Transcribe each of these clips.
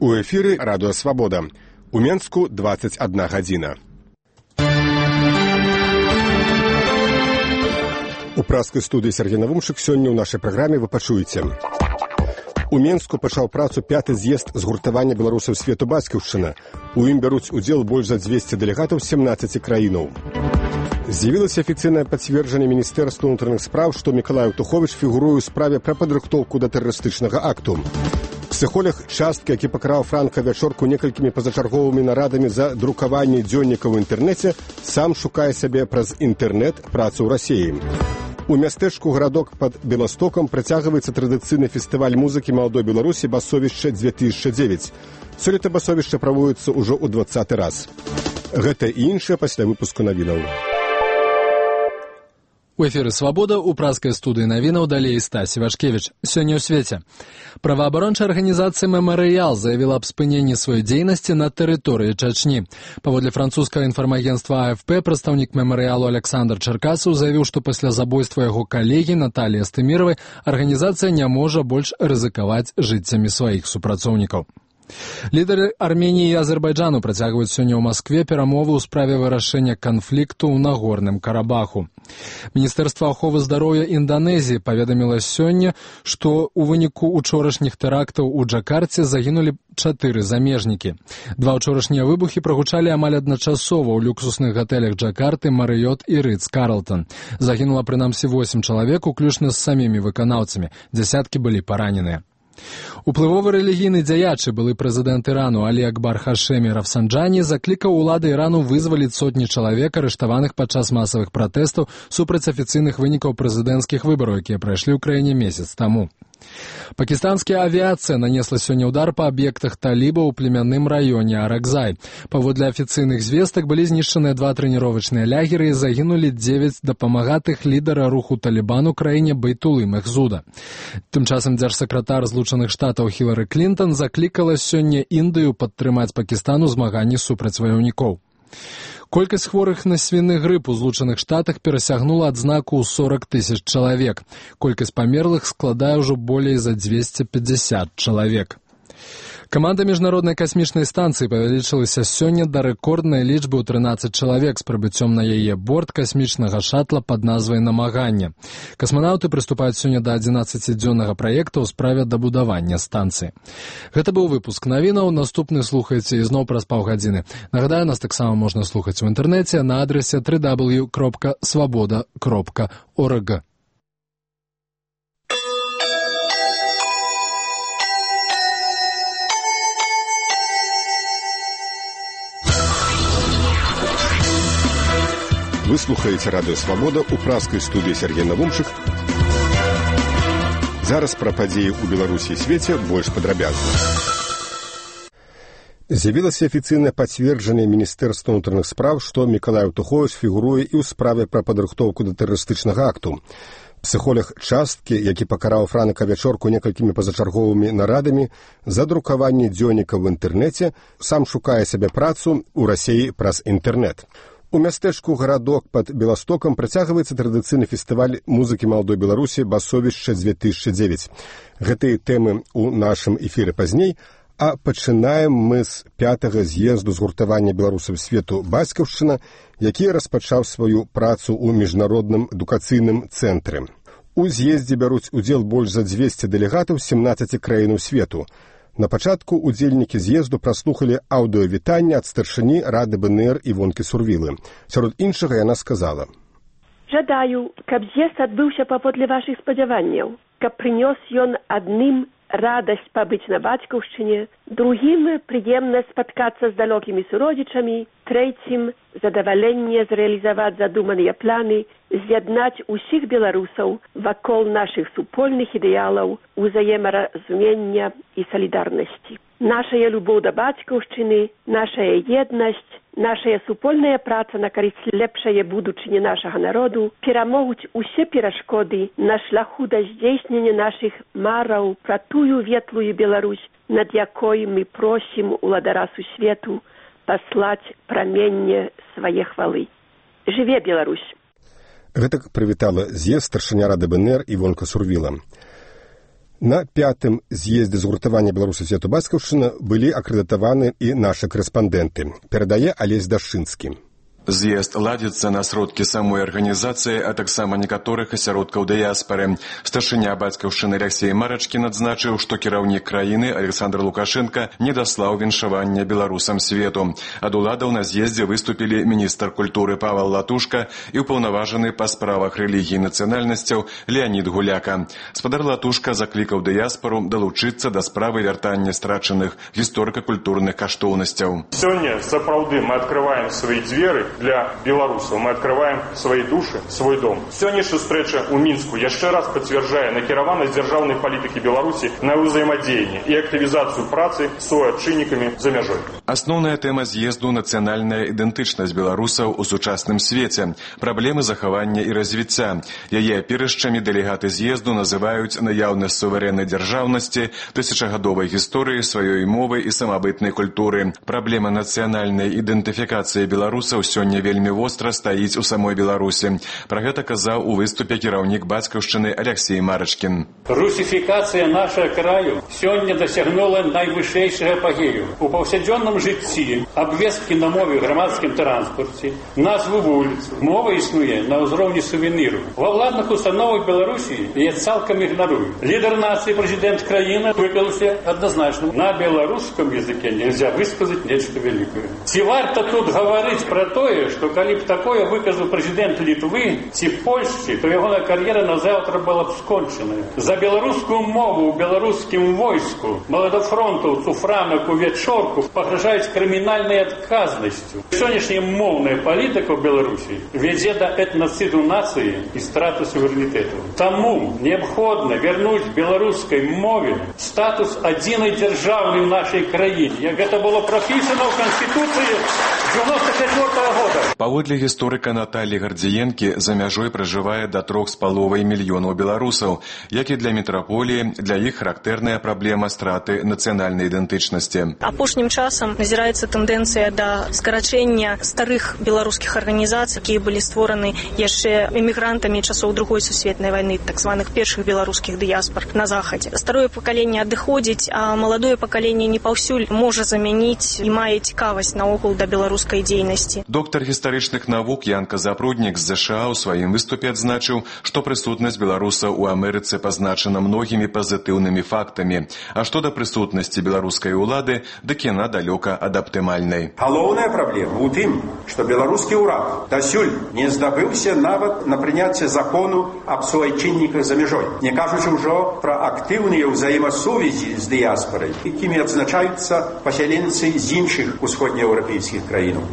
У эфіры радыё «Свабода». У Менску 21 гадзіна. У праскай студыі Сергей Навумчык сёння ў нашай праграме вы пачуеце. У Менску пачаў працу 5-й з'езд згуртавання беларусаў свету бацькаўшчына. У ім бяруць удзел больш за 200 дэлегатаў з 17 краінаў. З'явілася афіцыйнае пацверджанне Міністэрства ўнутраных спраў, што Мікалай Аўтуховіч фігуруе ў справе пра падрыхтоўку да тэрарыстычнага акту. Псіхолог часткі, які пакараў Франка Вячорку некалькімі пазачарговымі нарадамі за друкаванне дзённіка ў інтэрнэце, сам шукае сябе праз інтэрнэт працу ў Расіі. У мястэчку гарадок пад Беластокам працягваецца традыцыйны фестываль музыкі маладой Беларусі «Басовішча-2009». Сёлета басовішча праводзіцца ўжо ў 20-й раз. Гэта і іншае пасля выпуску навінаў. У эфіры «Свабода» у праскай студыі навінаў далей Стасі Вашкевіч. Сёння ў свеце. Праваабарончая арганізацыя «Мемарыял» заявіла аб спыненні сваёй дзейнасці на тэрыторыі Чачні. Паводле французскага інфармагенцтва АФП прадстаўнік «Мемарыялу» Александр Чаркасаў заявіў, што пасля забойства яго калегі Наталіі Астыміравай арганізацыя не можа больш рызыкаваць жыццямі сваіх супрацоўнікаў. Лідары Арменіі і Азербайджану працягваюць сёння ў Маскве перамовы ў справе вырашэння канфлікту ў Нагорным Карабаху. Міністэрства аховы здароўя Інданезіі паведаміла сёння, што ў выніку учорашніх тэрактаў у Джакарце загінулі 4 замежнікі. 2 учорашнія выбухі прагучалі амаль адначасова ў люксусных гатэлях Джакарты, Марыёт і Рыц-Карлтон. Загінула прынамсі 8 чалавек, уключна з самімі выканаўцамі. Дзясяткі былі параненыя. Уплывовы рэлігійны дзеячы, былы прэзідэнт Ірану Алі Акбар Хашэмі Рафсанджані заклікаў улады Ірану вызваліць сотні чалавек, арыштаваных падчас масавых пратэстаў супраць афіцыйных вынікаў прэзідэнцкіх выбараў, якія прайшлі ў краіне месяц таму. Пакістанская авіяцыя нанесла сёння ўдар па аб'ектах талібаў у племянным раёне Аракзай. Паводле афіцыйных звестак былі знішчаныя 2 трэніровачныя лягеры і загінулі 9 дапамагатых лідара руху Талібан у краіне Байтулы Мехзуда. Тым часам дзяржсакратар Злучаных Штатаў Хілары Клінтон заклікала сёння Індыю падтрымаць Пакістан у змаганні супраць ваяўнікоў. Колькасць хворых на свіны грып у Злучаных Штатах перасягнула адзнаку ў 40 000 чалавек. Колькасць памерлых складае ўжо болей за 250 чалавек. Каманда міжнароднай касмічнай станцыі павялічылася сёння да рэкорднай лічбы ў 13 чалавек з прыбыццём на яе борт касмічнага шатла пад назвай «Намаганне». Касманаўты прыступаюць сёння да 11-дзённага праекта ў справе дабудавання станцыі. Гэта быў выпуск навінаў, наступны слухайце ізноў праз паўгадзіны. Нагадаю, нас таксама можна слухаць у інтэрнэце на адрасе www.svoboda.org. Вы слухаеце радыё «Свабода» у праскай студыі Сергей Навумчык. Зараз пра падзеі ў Беларусі і свеце больш падрабязна. З'явілася афіцыйнае пацверджанне Міністэрства ўнутраных спраў, што Мікалай Аўтуховіч фігуруе і ў справе пра падрыхтоўку да тэрарыстычнага акту. Псіхолог часткі, які пакараў Франка Вячорку некалькімі пазачарговымі нарадамі за друкаванне дзённіка ў інтэрнэце, сам шукае сябе працу ў Расіі праз інтэрнэт. У мястэчку гарадок пад Беластокам працягваецца традыцыйны фестываль музыкі маладой Беларусі «Басовішча-2009». Гэтыя тэмы ў нашым эфіры пазней, а пачынаем мы з 5-го з'езду згуртавання беларусаў свету бацькаўшчына, які распачаў сваю працу ў міжнародным адукацыйным цэнтры. У з'ездзе бяруць удзел больш за 200 дэлегатаў з 17 краінаў свету. На пачатку удзельнікі з'езду праслухалі аўдыёвітанне ад старшыні Рады БНР Івонкі Сурвілы. Сярод іншага яна сказала: «Жадаю, каб з'езд адбыўся паводле вашых спадзяванняў, каб прынёс ён адным радасць пабыць на бацькаўшчыне, другім прыемна спаткацца з далёкімі суродзічамі, трэцім задаваленне зрэалізаваць задуманыя планы, з'яднаць усіх беларусаў вакол нашых супольных ідэалаў, узаемаразумення і салідарнасці. Нашая любоў да бацькаўшчыны, нашая еднасць, нашая супольная праца на карысць лепшае будучыні нашага народу перамогуць усе перашкоды на шляху да здзейснення нашых мараў пра тую ветлую Беларусь, над якой мы просім уладара сусвету паслаць праменне свае хвалы. Жыве Беларусь!» Гэтак прывітала з'езд старшыня Рады БНР Івонка Сурвіла. На 5-м з'ездзе згуртавання беларусаў свету бацькаўшчына былі акрэдытаваны і нашы корэспандэнты. Перадае Алесь Дашчынскі. З'езд ладзіцца на сродкі самой арганізацыі, а таксама некаторых асяродкаў дыяспары. Старшыня бацькаўшчыны Алексей Марачкін адзначыў, што кіраўнік краіны Александр Лукашенко не даслаў віншавання беларусам свету. Ад уладаў на з'ездзе выступілі міністр культуры Павел Латушка і ўпаўнаважаны па справах рэлігіі і нацыянальнасцяў Леонид Гуляка. Спадар Латушка заклікаў дыяспару далучыцца да справы вяртання страчаных гісторыка-культурных каштоўнасцяў. Сёння сапраўды мы адкрываем свае дзверы для беларусаў. Мы открываем свои души, свой дом. Сённяшняя встреча у Мінску яшчэ раз подтверждае накіраванасць дзяржаўнай палітыкі Беларусі на ўзаемадзеянне і актывізацыю працы з суайчыннікамі за мяжой. Асноўная тэма з'езду — нацыянальная ідэнтычнасць беларусаў у сучасным свеце, праблемы захавання і развіцця. Яе апірышчамі дэлегаты з'езду называюць наяўнасць суверэннай дзяржаўнасці, тысячагадовай гісторыі, сваёй мовы і самабытнай культуры. Праблема нацыянальнай ідэнтыфікацыі беларусаў сёння вельмі востра стаіць у самой Беларусі. Пра гэта казаў у выступе кіраўнік бацькаўшчыны Алексей Марачкін. Русіфікацыя нашага краю сёння дасягнула найвышэйшага апагею. У паўсядзённым жыцці абвесткі на мове, грамадскім транспарце, назвы вуліц. Мова існуе на ўзроўні сувеніру. Ва ўладных установах Беларусі яе цалкам ігнаруюць. Лідар нацыі, прэзідэнт краіны выказаўся адназначна. На беларускам языке нельзя высказаць нечто великое. Ці варта тут гаварыць про тое, што калі б такое выказаў прэзідэнт Літвы ці Польшчы, то ягоная кар'ера на заўтра была б скончаная. За беларускую мову ў беларускім войску маладафронтаўцу Франаку Вячорку пагражаюць крымінальнай адказнасцю. Сённяшняя моўная палітыка ў Беларусі вядзе да этнацыду нацыі і страты суверэнітэту. Таму неабходна вярнуць беларускай мове статус адзінай дзяржаўнай ў нашай краіне, як гэта было прапісана ў Канстытуцыі 94 года. Паводле гісторыка Натальі Гардзіенкі, за мяжой пражывае да 3,5 мільёнаў беларусаў, як і для метраполіі, для іх характэрная праблема страты нацыянальнай ідэнтычнасці. Апошнім часам назіраецца тэндэнцыя да скарачэння старых беларускіх арганізацый, якія былі створаны яшчэ эмігрантамі часоў другой сусветнай вайны, так званых першых беларускіх дыяспар на захадзе. Старое пакаленне адыходзіць, а маладое пакаленне не паўсюль можа замяніць і мае цікавасць наогул да беларускай дзейнасці. Доктар гістарычных навук Янка Запруднік з ЗША ў сваім выступе адзначыў, што прысутнасць беларусаў у Амерыцы пазначана многімі пазітыўнымі фактамі. А што да прысутнасці беларускай улады, дык яна далёка ад аптымальнай. Галоўная праблема ў тым, што беларускі ўрад дасюль не здабыўся нават на прыняцце закону аб суайчынніках за мяжой, не кажучы ўжо пра актыўныя ўзаемасувязі з дыяспарай, якімі адзначаюцца пасяленцы з іншых усходнееўрапейскіх краінаў.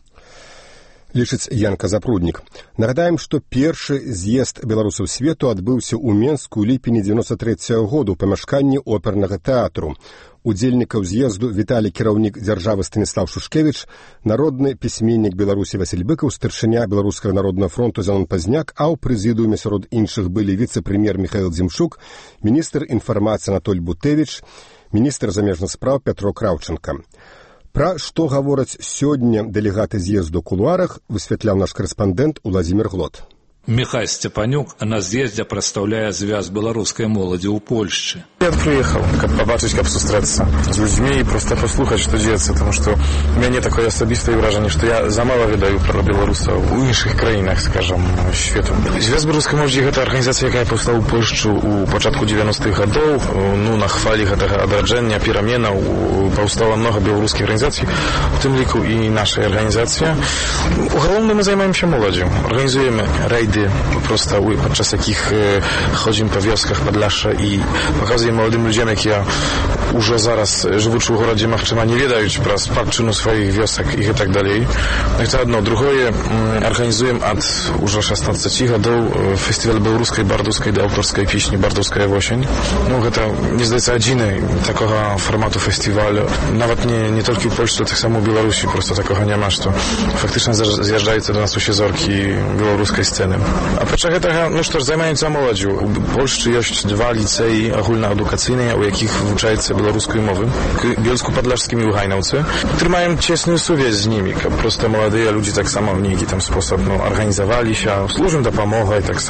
Лічыць Янка Запруднік. Нагадаем, што першы з'езд беларусаў свету адбыўся ў Менску ў ліпені 93-го году ў памяшканні опернага тэатру. Удзельнікаў з'езду віталі кіраўнік дзяржавы Станіслав Шушкевіч, народны пісьменнік Беларусі Васіль Быкаў, старшыня Беларускага народнага фронту Зянон Пазняк, а ў прэзідыуме сярод іншых былі віцэ-прэм'ер Міхаіл Дзімчук, міністр інфармацыі Анатоль Бутэвіч, міністр замежных спраў Пятро Краўченка. Пра што гавораць сёння дэлегаты з'езду ў кулуарах, высвятляў наш корэспандэнт Уладзімір Глот. Михай Степанюк на з'езде представляє зв'яз білоруської молоді у Польщі. Я приехал, как побачить, как встретиться с людьми и просто послухать, что деется, потому что у меня нет такое особистое выражение, что я замало ведаю про белорусов у інших країнах, скажем, світу. Зв'яз білоруської молоді – це організація, яка повстала у Польщі у початку 90-х годів. Ну, на хвалі цього одродження, переменів, повстало много білоруських організацій, в тим ліку і наша організація. Головне, ми займаємося молоддю, організуємо рейди, просто podczas jakich chodzimy po wioskach Podlasza i pokazujemy młodym ludziom, jak ja już zaraz żywuczy w gorodzie Machczyma nie wiedają про спадщину своих wiosek i tak dalej. No i to jedno. Drugie, organizujemy od już 16 годов фестиваль белорусской бардовской и авторской песни «Бардовская осень». Ну, это не здається jedyny такого формату фестивалю. Nawet nie tylko w Polsce, tak samo w Białorusi, просто такого nie ma, że faktycznie zjeżdżają do nas usiezorki białoruskiej sceny. A po czego no что ж, zajmując молоддю. У Польщі є два ліцеї агульноадукаційні, у яких вивчається білоруською мовою, Bielsko-Podlaskimi i Łuchajnowcy, które mają ciasną suwieć z nimi. Просто молодые люди tak samo w niejaki tam sposób organizowali się, służą do pomocy i tak samo.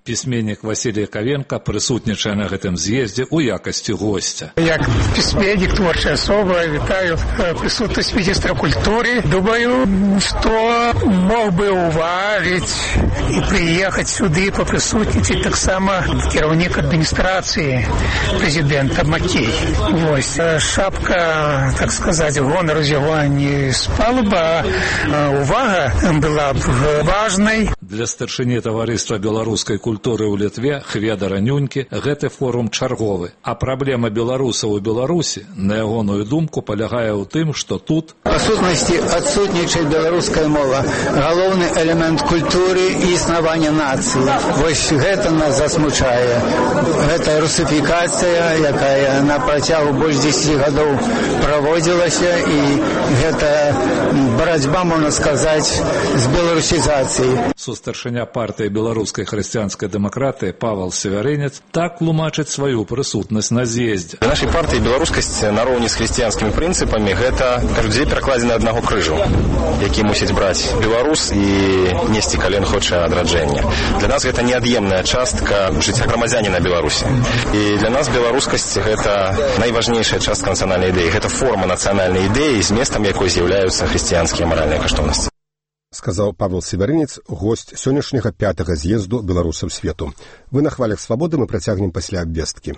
Пісьменнік Васілій Кавенка прысутнічае на гэтым з'ездзе ў якасці госця. Як пісьменнік, творчая асоба, вітаю прысутнасць міністра культуры. Думаю, што мог бы уважыць і прыехаць сюды папрысутнічаць таксама кіраўнік адміністрацыі прэзідэнта Макей. Вось, шапка, так сказаць, гонару з яго не спала б, увага была б важнай. Для старшыні таварыства беларускай культуры ў Літве Хведара Нюнькі гэты форум чарговы. А праблема беларусаў у Беларусі, на ягоную думку, палягае ў тым, што тут па сутнасці адсутнічае беларуская мова, галоўны элемент культуры і існавання нацыі. Вось гэта нас засмучае. Гэта русифікацыя, якая на працягу больш 10 гадоў праводзілася, і гэта барацьба, можна сказаць, з беларусізацыяй. Старшыня партыі беларускай хрысціянскай дэмакратыі Павел Севярынец так тлумачыць сваю прысутнасць на з'ездзе. Для нашай партыі беларускасць нароўні з хрысціянскімі прынцыпамі гэта, кажуць, дзве перакладзены аднаго крыжу, які мусіць браць беларус і несці, калі ён хоча адраджэння. Для нас гэта неад'емная частка жыцця грамадзяніна Беларусі. І для нас беларускасць гэта найважнейшая частка нацыянальнай ідэі. Гэта форма нацыянальнай ідэі, з месцам якой з'яўляюцца хрысціянскія маральныя каштоўнасці. Сказаў Павел Севярынец, госць сённяшняга 5-го з'езду беларусаў свету. Вы на хвалях свабоды, мы працягнем пасля абвесткі.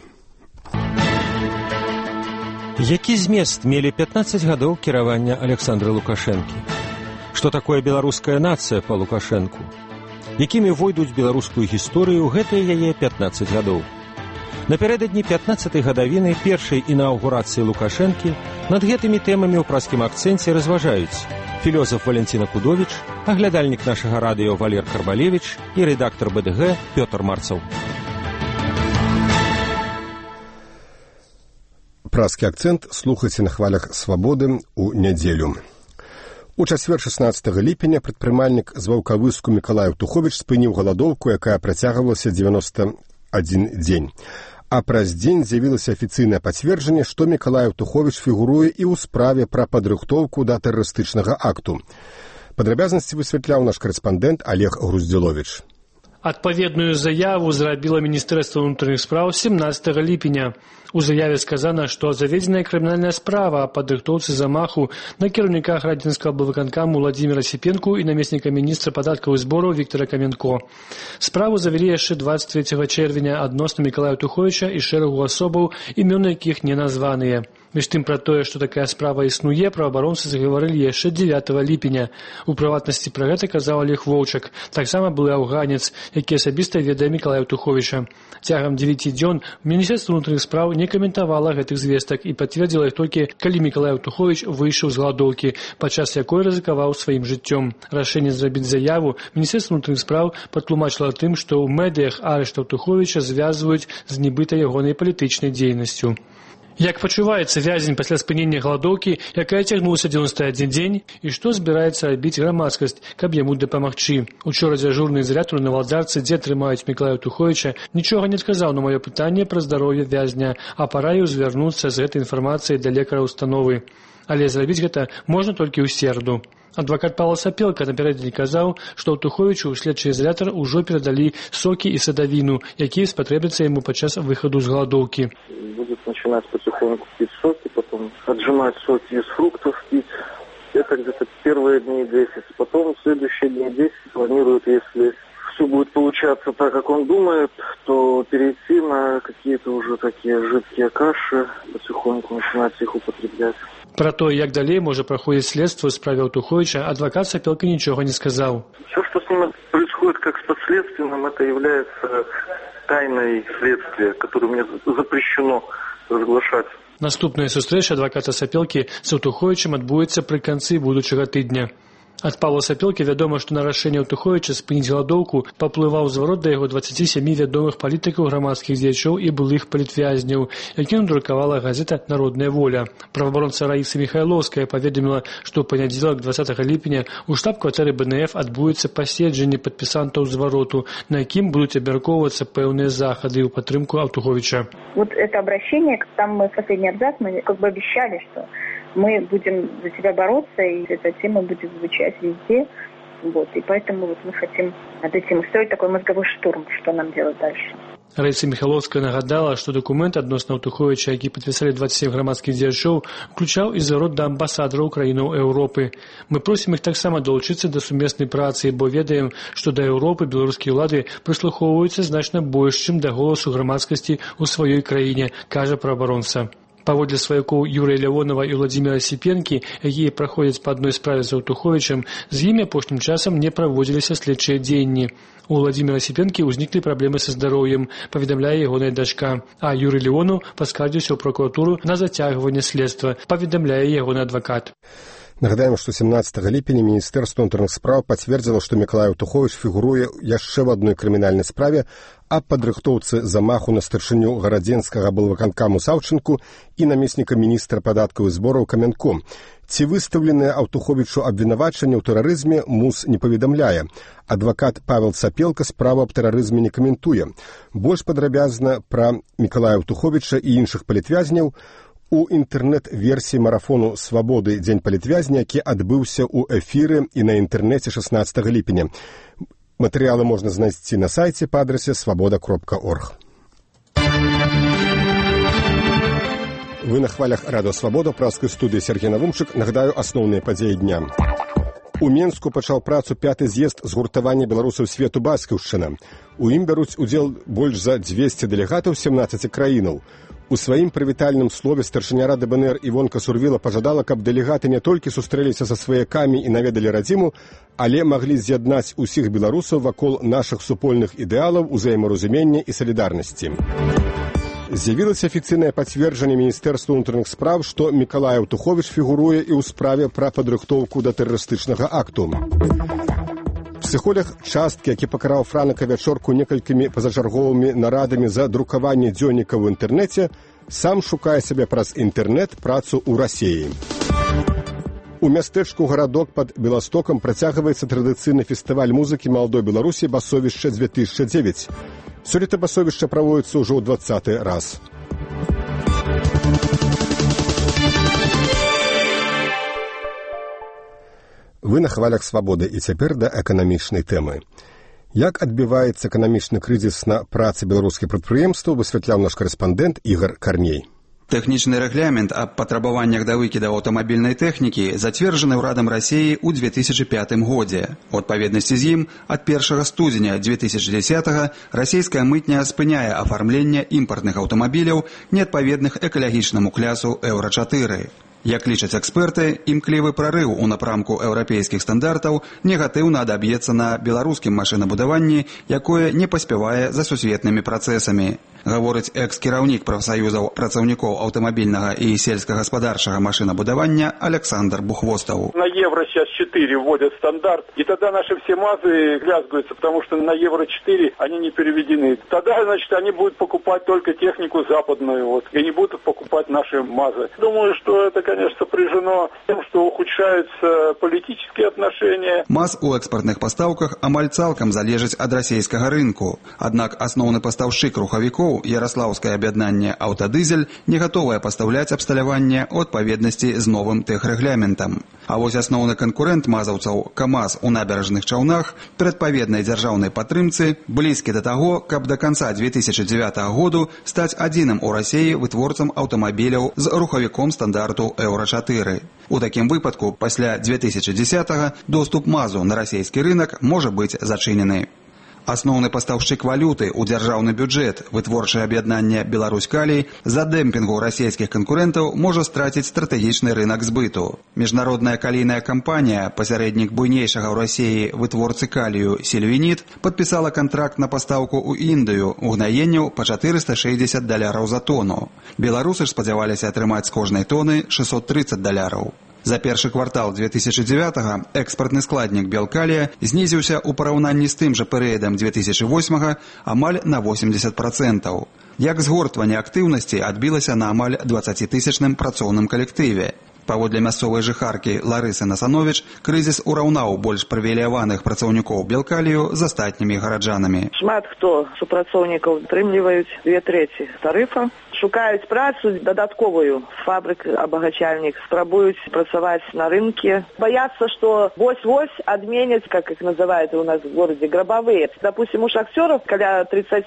Які змест мелі 15 гадоў кіравання Александра Лукашэнкі? Што такое беларуская нацыя па Лукашэнку? Якімі войдуць беларускую гісторыю гэтыя яе 15 гадоў? Напярэдадні 15-й гадавіны першай інаўгурацыі Лукашэнкі над гэтымі тэмамі ў праскім акцэнце разважаюць філёзаф Валентина Кудовіч, аглядальнік нашага радыё Валер Карбалевіч і рэдактар БДГ Пётр Марцаў. Праскі акцэнт слухайце на хвалях свабоды ў нядзелю. У чацвер 16 ліпеня прадпрымальнік з Ваўкавыску Мікалай Аўтуховіч спыніў галадоўку, якая працягвалася 91 дзень. А праз дзень з'явілася афіцыйнае пацверджанне, што Мікалай Аўтуховіч фігуруе і ў справе пра падрыхтоўку да тэрарыстычнага акту. Падрабязнасці высвятляў наш карэспандэнт Олег Груздзіловіч. Адпаведную заяву зрабіла Міністэрства ўнутраных спраў 17 ліпеня. У заяве сказана, што заведзеная крымінальная справа о падрыхтоўцы замаху на кіраўніках радзінскага аблвыканкаму Владзіміра Сіпенку і намесніка міністра падаткаў і збораў Віктара Каменко. Справу завялі яшчэ 23 чэрвеня адносна Мікалая Аўтуховіча і шэрагу асобаў, імёны якіх не названыя. Між тым пра тое, што такая справа існуе, праваабаронцы загаварылі яшчэ 9 ліпеня. У прыватнасці пра гэта казаў Олег Воўчак, таксама былы афганец, які асабіста ведае Мікалая Аўтуховіча. Цягам 9 дзён Міністэрства ўнутраных спраў не каментавала гэтых звестак і пацвердзіла іх толькі, калі Мікалай Аўтуховіч выйшаў з галадоўкі, падчас якой рызыкаваў сваім жыццём. Рашэнне зрабіць заяву Міністэрства ўнутраных спраў патлумачыла тым, што ў медыях арышт Аўтуховіча звязваюць з нібыта ягонай палітычнай дзейнасцю. Як пачуваецца вязень пасля спынення галадоўкі, якая цягнулася 91 дзень, і што збіраецца рабіць грамадскасць, каб яму дапамагчы? Учора дзяжурны ізалятор на Валдарцы, дзе трымаюць Мікалая Аўтуховіча, нічога не адказаў на маё пытанне пра здароўе вязня, а параіў звярнуцца з гэтай інфармацыяй да лекара ўстановы. Але зрабіць гэта можна толькі ў сераду. Адвакат Павел Сапелка напярэдадні казаў, што Аўтуховічу ў следчы ізалятар ужо перадалі сокі і садавіну, якія спатрэбяцца яму падчас выхаду з галадоўкі. Будет начинать потихоньку пить соки, потом отжимать соки из фруктов пить. Это где-то первые дни 10. Потом следующие дни 10 планирует, если все будет получаться так, как он думает, то перейти на какие-то уже такие жидкие каши, потихоньку начинать их употреблять. Пра то, як далей можа праходзіць следства ў справе Аўтуховіча, адвакат Сапелка нічога не сказаў. Все, что с ним происходит как с подследственным, это является тайной следствия, которую мне запрещено разглашать. Наступная сустрэча адваката Сапелкі з Аўтуховічам адбудзецца пры канцы будучага тыдня. Ад Павла Сапелкі вядома, што на рашэнне Аўтуховіча спыніць галадоўку паплываў зварот да яго 27 вядомых палітыкаў, грамадскіх дзеячоў і былых палітвязняў, які надрукавала газета «Народная воля». Праваабаронца Раіса Міхайлоўская паведаміла, што ў панядзелак 20 ліпеня ў штаб-кватэры БНФ адбудзецца паседжанне падпісантаў звароту, на якім будуць абмяркоўвацца пэўныя захады ў падтрымку Аўтуховіча. Вот это обращение, там мы в последний абзац, мы как бы обещали, что мы будем за тебя бороться, и эта тема будет звучать везде. Вот. И поэтому вот мы хотим над этим устроить такой мозговой штурм, что нам делать дальше. Раіса Міхалоўская нагадала, што дакумент адносна Аўтуховіча, які падпісалі 27 грамадскіх дзеячоў, уключаў і зварот да амбасадараў краінаў Еўропы. Мы просім іх таксама далучыцца да сумеснай працы, бо ведаем, што да Еўропы беларускія ўлады прыслухоўваюцца значна больш, чым да голасу грамадскасці ў сваёй краіне, кажа праабаронца. Паводле сваякоў Юрыя Лявонова і Владзіміра Сіпенкі, якія праходзяць па адной справе з Аўтуховічам, з імі апошнім часам не праводзіліся следчыя дзеянні. У Владзіміра Сіпенкі ўзніклі праблемы са здароўем, паведамляе ягоная дачка, а Юрый Лявонов паскардзіўся ў пракуратуру на зацягванне следства, паведамляе ягоны адвакат. Нагадаем, што 17 ліпеня Міністэрства ўнутраных спраў пацвердзіла, што Мікалай Аўтуховіч фігуруе яшчэ в адной крымінальнай справе аб падрыхтоўцы замаху на старшыню гарадзенскага аблвыканкаму Саўчынку і намесніка міністра падаткаў і збораў Камянко. Ці выстаўленыя Аўтуховічу абвінавачанні ў тэрарызме МУС не паведамляе. Адвакат Павел Сапелка справу аб тэрарызме не каментуе. Больш падрабязна пра Мікалая Аўтуховіча і іншых палітвязняў у інтэрнэт-версіі марафону «Свабоды. Дзень палітвязня», які адбыўся ў эфіры і на інтэрнэце 16 ліпеня. Матэрыялы можна знайсці на сайце па адрасе свабода.орг. Вы на хвалях радыё «Свабода», праскай студыі Сергей Навумчык. Нагадаю асноўныя падзеі дня. У Менску пачаў працу 5-й з'езд згуртавання беларусаў свету «Бацькаўшчына». У ім бяруць удзел больш за 200 дэлегатаў 17 краінаў. У сваім прывітальным слове старшыня рады БНР Івонка Сурвіла пажадала, каб дэлегаты не толькі сустрэліся са сваякамі і наведалі радзіму, але маглі з'яднаць усіх беларусаў вакол нашых супольных ідэалаў, узаемаразумення і салідарнасці. З'явілася афіцыйнае пацверджанне Міністэрства ўнутраных спраў, што Мікалай Аўтуховіч фігуруе і ў справе пра падрыхтоўку да тэрарыстычнага акту. Псіхолог часткі, які пакараў Франака Вячорку некалькімі пазачарговымі нарадамі за друкаванне дзённіка ў інтэрнэце, сам шукае сябе праз інтэрнэт працу ў Расіі. У мястэчку гарадок пад Беластокам працягваецца традыцыйны фестываль музыкі маладой Беларусі «Басовішча 2009». Сёлета басовішча праводзіцца ўжо ў 20-й раз. Вы на хвалях «Свабоды» і цяпер да эканамічнай тэмы. Як адбіваецца эканамічны крызіс на працы беларускіх прадпрыемстваў, высвятляў наш карэспандэнт Ігар Карней. Тэхнічны рэгламент аб патрабаваннях да выкіда аўтамабільнай тэхнікі зацверджаны ўрадам Расіі ў 2005 годзе. У адпаведнасці з ім, ад 1 студзеня 2010 расійская мытня спыняе афармленне імпартных аўтамабіляў, неадпаведных экалагічнаму клясу Еўра-4. Як лічаць эксперты, імклівы прарыў у напрамку еўрапейскіх стандартаў негатыўна адаб'ецца на беларускім машынабудаванні, якое не паспявае за сусветнымі працэсамі. Гаворыць экс-кіраўнік прафсаюзаў працаўнікоў аўтамабільнага і сельскагаспадарчага машынабудавання Александр Бухвостаў. На Евро сейчас 4 вводят стандарт, и тогда наши все МАЗы лязгаются, потому что на Евро 4 они не переведены. Тогда, значит, они будут покупать только технику западную, и не будут покупать наши МАЗы. Думаю, что это, конечно, сопряжено с тем, что ухудшаются политические отношения. МАЗ у экспортных пастаўках амаль цалкам залежыць ад расійскага рынку. Аднак асноўны пастаўшчык рухавікоў Ярослаўскае аб'яднанне «Аўтадызель» не гатовае пастаўляць абсталяванне ў адпаведнасці з новым тэхрэгламентам. А вось асноўны канкурэнт мазаўцаў КамАЗ у набярэжных чаўнах пры адпаведнай дзяржаўнай падтрымцы блізкі да таго, каб да канца 2009 году стаць адзіным у Расіі вытворцам аўтамабіляў з рухавіком стандарту Еўра-4. У такім выпадку пасля 2010-го доступ МАЗу на расійскі рынак можа быць зачынены. Асноўны пастаўшчык валюты ў дзяржаўны бюджэт, вытворчае аб'яднанне «Беларусь-Калій» з-за дэмпінгу расійскіх канкурэнтаў можа страціць стратэгічны рынак збыту. Міжнародная калійная кампанія, пасярэднік буйнейшага ў Расіі вытворцы калію «Сільвініт», падпісала кантракт на пастаўку ў Індыю угнаенняў па $460 за тону. Беларусы ж спадзяваліся атрымаць з кожнай тоны $630. За першы квартал 2009-го экспартны складнік белкалія знізіўся ў параўнанні з тым жа перыядам 2008-го амаль на 80%. Як згортванне актыўнасці адбілася на амаль 20-тысячным працоўным калектыве. Паводле мясцовай жыхаркі Ларысы Насановіч, крызіс ураўнаў больш прывілеяваных працаўнікоў белкалію з астатнімі гараджанамі. Шмат хто супрацоўнікаў атрымліваюць 2/3 тарыфа. шукаюць працу дадатковую. Фабрик абагачальник спрабуюць працаваць на рынке. Боятся, что вось-вось отменят, как их называют у нас в городе, гробовые. Допустим, у шахтеров каля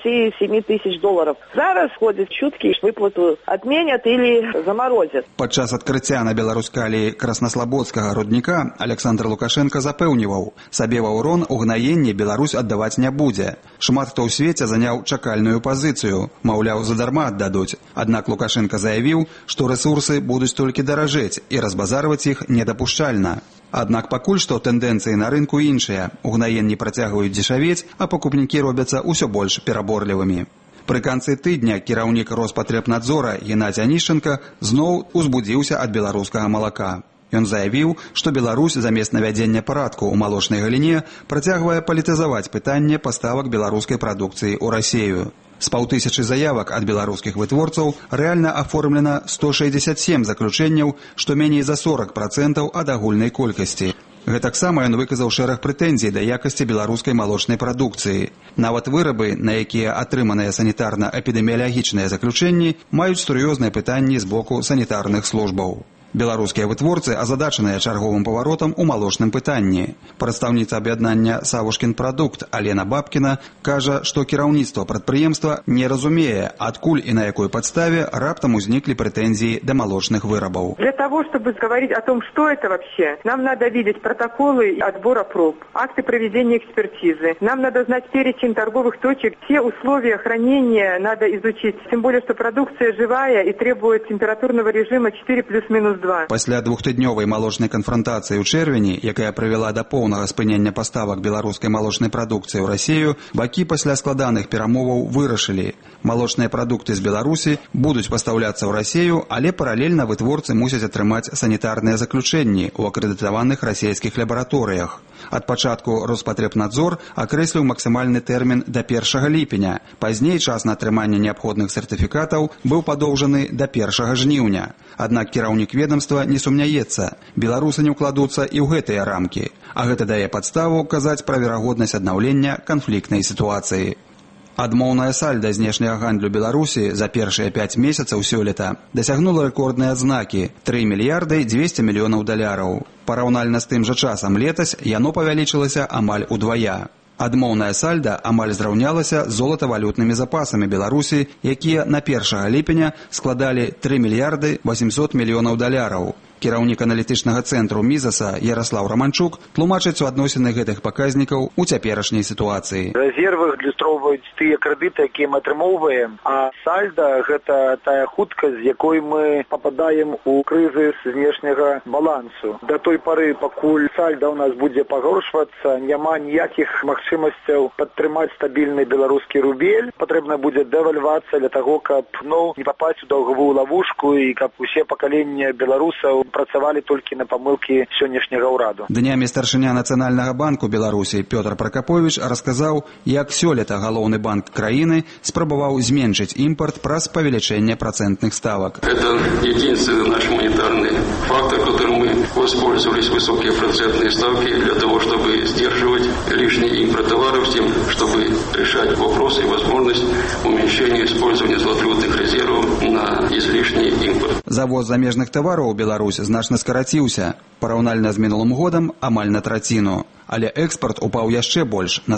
37 тысяч долларов. Зараз ходят чутки, выплату отменят или заморозят. Падчас адкрыцця на Беларускаліі Краснаслабодскага рудніка Александр Лукашенко запэўніваў, сабе ва ўрон угнаенне Беларусь аддаваць не будзе. Шмат хто ў свеце заняў чакальную пазіцыю, маўляў, задарма аддадуць. Аднак Лукашенко заявіў, што рэсурсы будуць толькі даражэць і разбазарваць іх недапушчальна. Аднак пакуль што тэндэнцыі на рынку іншыя. Угнаенні працягваюць дзешавець, а пакупнікі робяцца ўсё больш пераборлівымі. Пры канцы тыдня кіраўнік Роспатребнадзора Геннадзь Анішченка зноў узбудзіўся ад беларускага малака. Ён заявіў, што Беларусь замест навядзення парадку ў малочнай галіне працягвае палітызаваць пытанне паставак беларускай прадукцыі ў Расею. З 5000 заявак ад беларускіх вытворцаў рэальна аформлена 167 заключэнняў, што меней за 40% ад агульнай колькасці. Гэтаксама ён выказаў шэраг прэтэнзій да якасці беларускай малочнай прадукцыі. Нават вырабы, на якія атрыманыя санітарна-эпідэміялагічныя заключэнні, маюць сур'ёзныя пытанні з боку санітарных службаў. Беларускія вытворцы азадачаныя чарговым паваротам у малочным пытанні. Прадстаўніца аб'яднання «Савушкін прадукт» Алена Бабкіна кажа, што кіраўніцтва прадпрыемства не разумее, адкуль і на якой падставе раптам узніклі прэтэнзіі да малочных вырабаў. Для того, чтобы говорить о том, что это вообще, нам надо видеть протоколы отбора проб, акты проведения экспертизы. Нам надо знать перечень торговых точек, все условия хранения надо изучить. Тем более, что продукция живая и требует температурного режима 4+-2. Пасля двухтыднёвай малочнай канфрантацыі ў чэрвені, якая прывяла да поўнага спынення паставак беларускай малочнай прадукцыі ў Расею, бакі пасля складаных перамоваў вырашылі. Малочныя прадукты з Беларусі будуць пастаўляцца ў Расею, але паралельна вытворцы мусяць атрымаць санітарныя заключэнні ў акрэдытаваных расейскіх лабараторыях. Ад пачатку Роспатребнадзор акрэсліў максімальны тэрмін да 1 ліпеня. Пазней час на атрыманне неабходных сертыфікатаў быў падоўжаны да 1 жніўня. Аднак кіраўнік ведомства не сумняецца. Беларусы не ўкладуцца і ў гэтыя рамкі. А гэта дае падставу казаць пра верагоднасць аднаўлення канфліктнай сітуацыі. Адмоўная сальда знешняга гандлю Беларусі за першыя 5 месяцаў сёлета дасягнула рэкордныя адзнакі – 3 мільярды 200 мільёнаў даляраў. Параўнальна з тым жа часам летась яно павялічылася амаль удвая. Адмоўная сальда амаль зраўнялася з золатавалютнымі запасамі Беларусі, якія на 1 ліпеня складалі 3 мільярды 800 мільёнаў даляраў. Кіраўнік аналітычнага цэнтру Мізаса Яраслаў Раманчук тлумачыць суадносіны гэтых паказнікаў у цяперашняй сітуацыі. Рэзервы адлюстроўваюць тыя крэдыты, якія мы атрымоўваем, а сальда гэта тая хуткасць, з якой мы пападаем у крызіс знешняга балансу. Да той пары, пакуль сальда ў нас будзе пагоршвацца, няма ніякіх магчымасцяў падтрымаць стабільны беларускі рубель. Патрэбна будзе дэвальвацыя для таго, каб не папасці ў даўгавую лавушку і каб усе пакаленні беларусаў працавалі толькі на памылкі сённяшняга ўраду. Днямі старшыня Нацыянальнага банку Беларусі Пётр Пракапович расказаў, як сёлета галоўны банк краіны спрабаваў зменшыць імпорт праз павелічэнне працэнтных ставак. Это единственный наш монетарный фактор, которым мы воспользовались, высокие процентные ставки, для того, чтобы сдерживать лишний импорт товаров, с тем, чтобы решать вопросы и возможность уменьшения использования золотовалютных резервов на излишний импорт. Завоз замежных тавараў у Беларусь значна скараціўся. Параўнальна з мінулым годам амаль на траціну. Але экспорт упаў яшчэ больш, на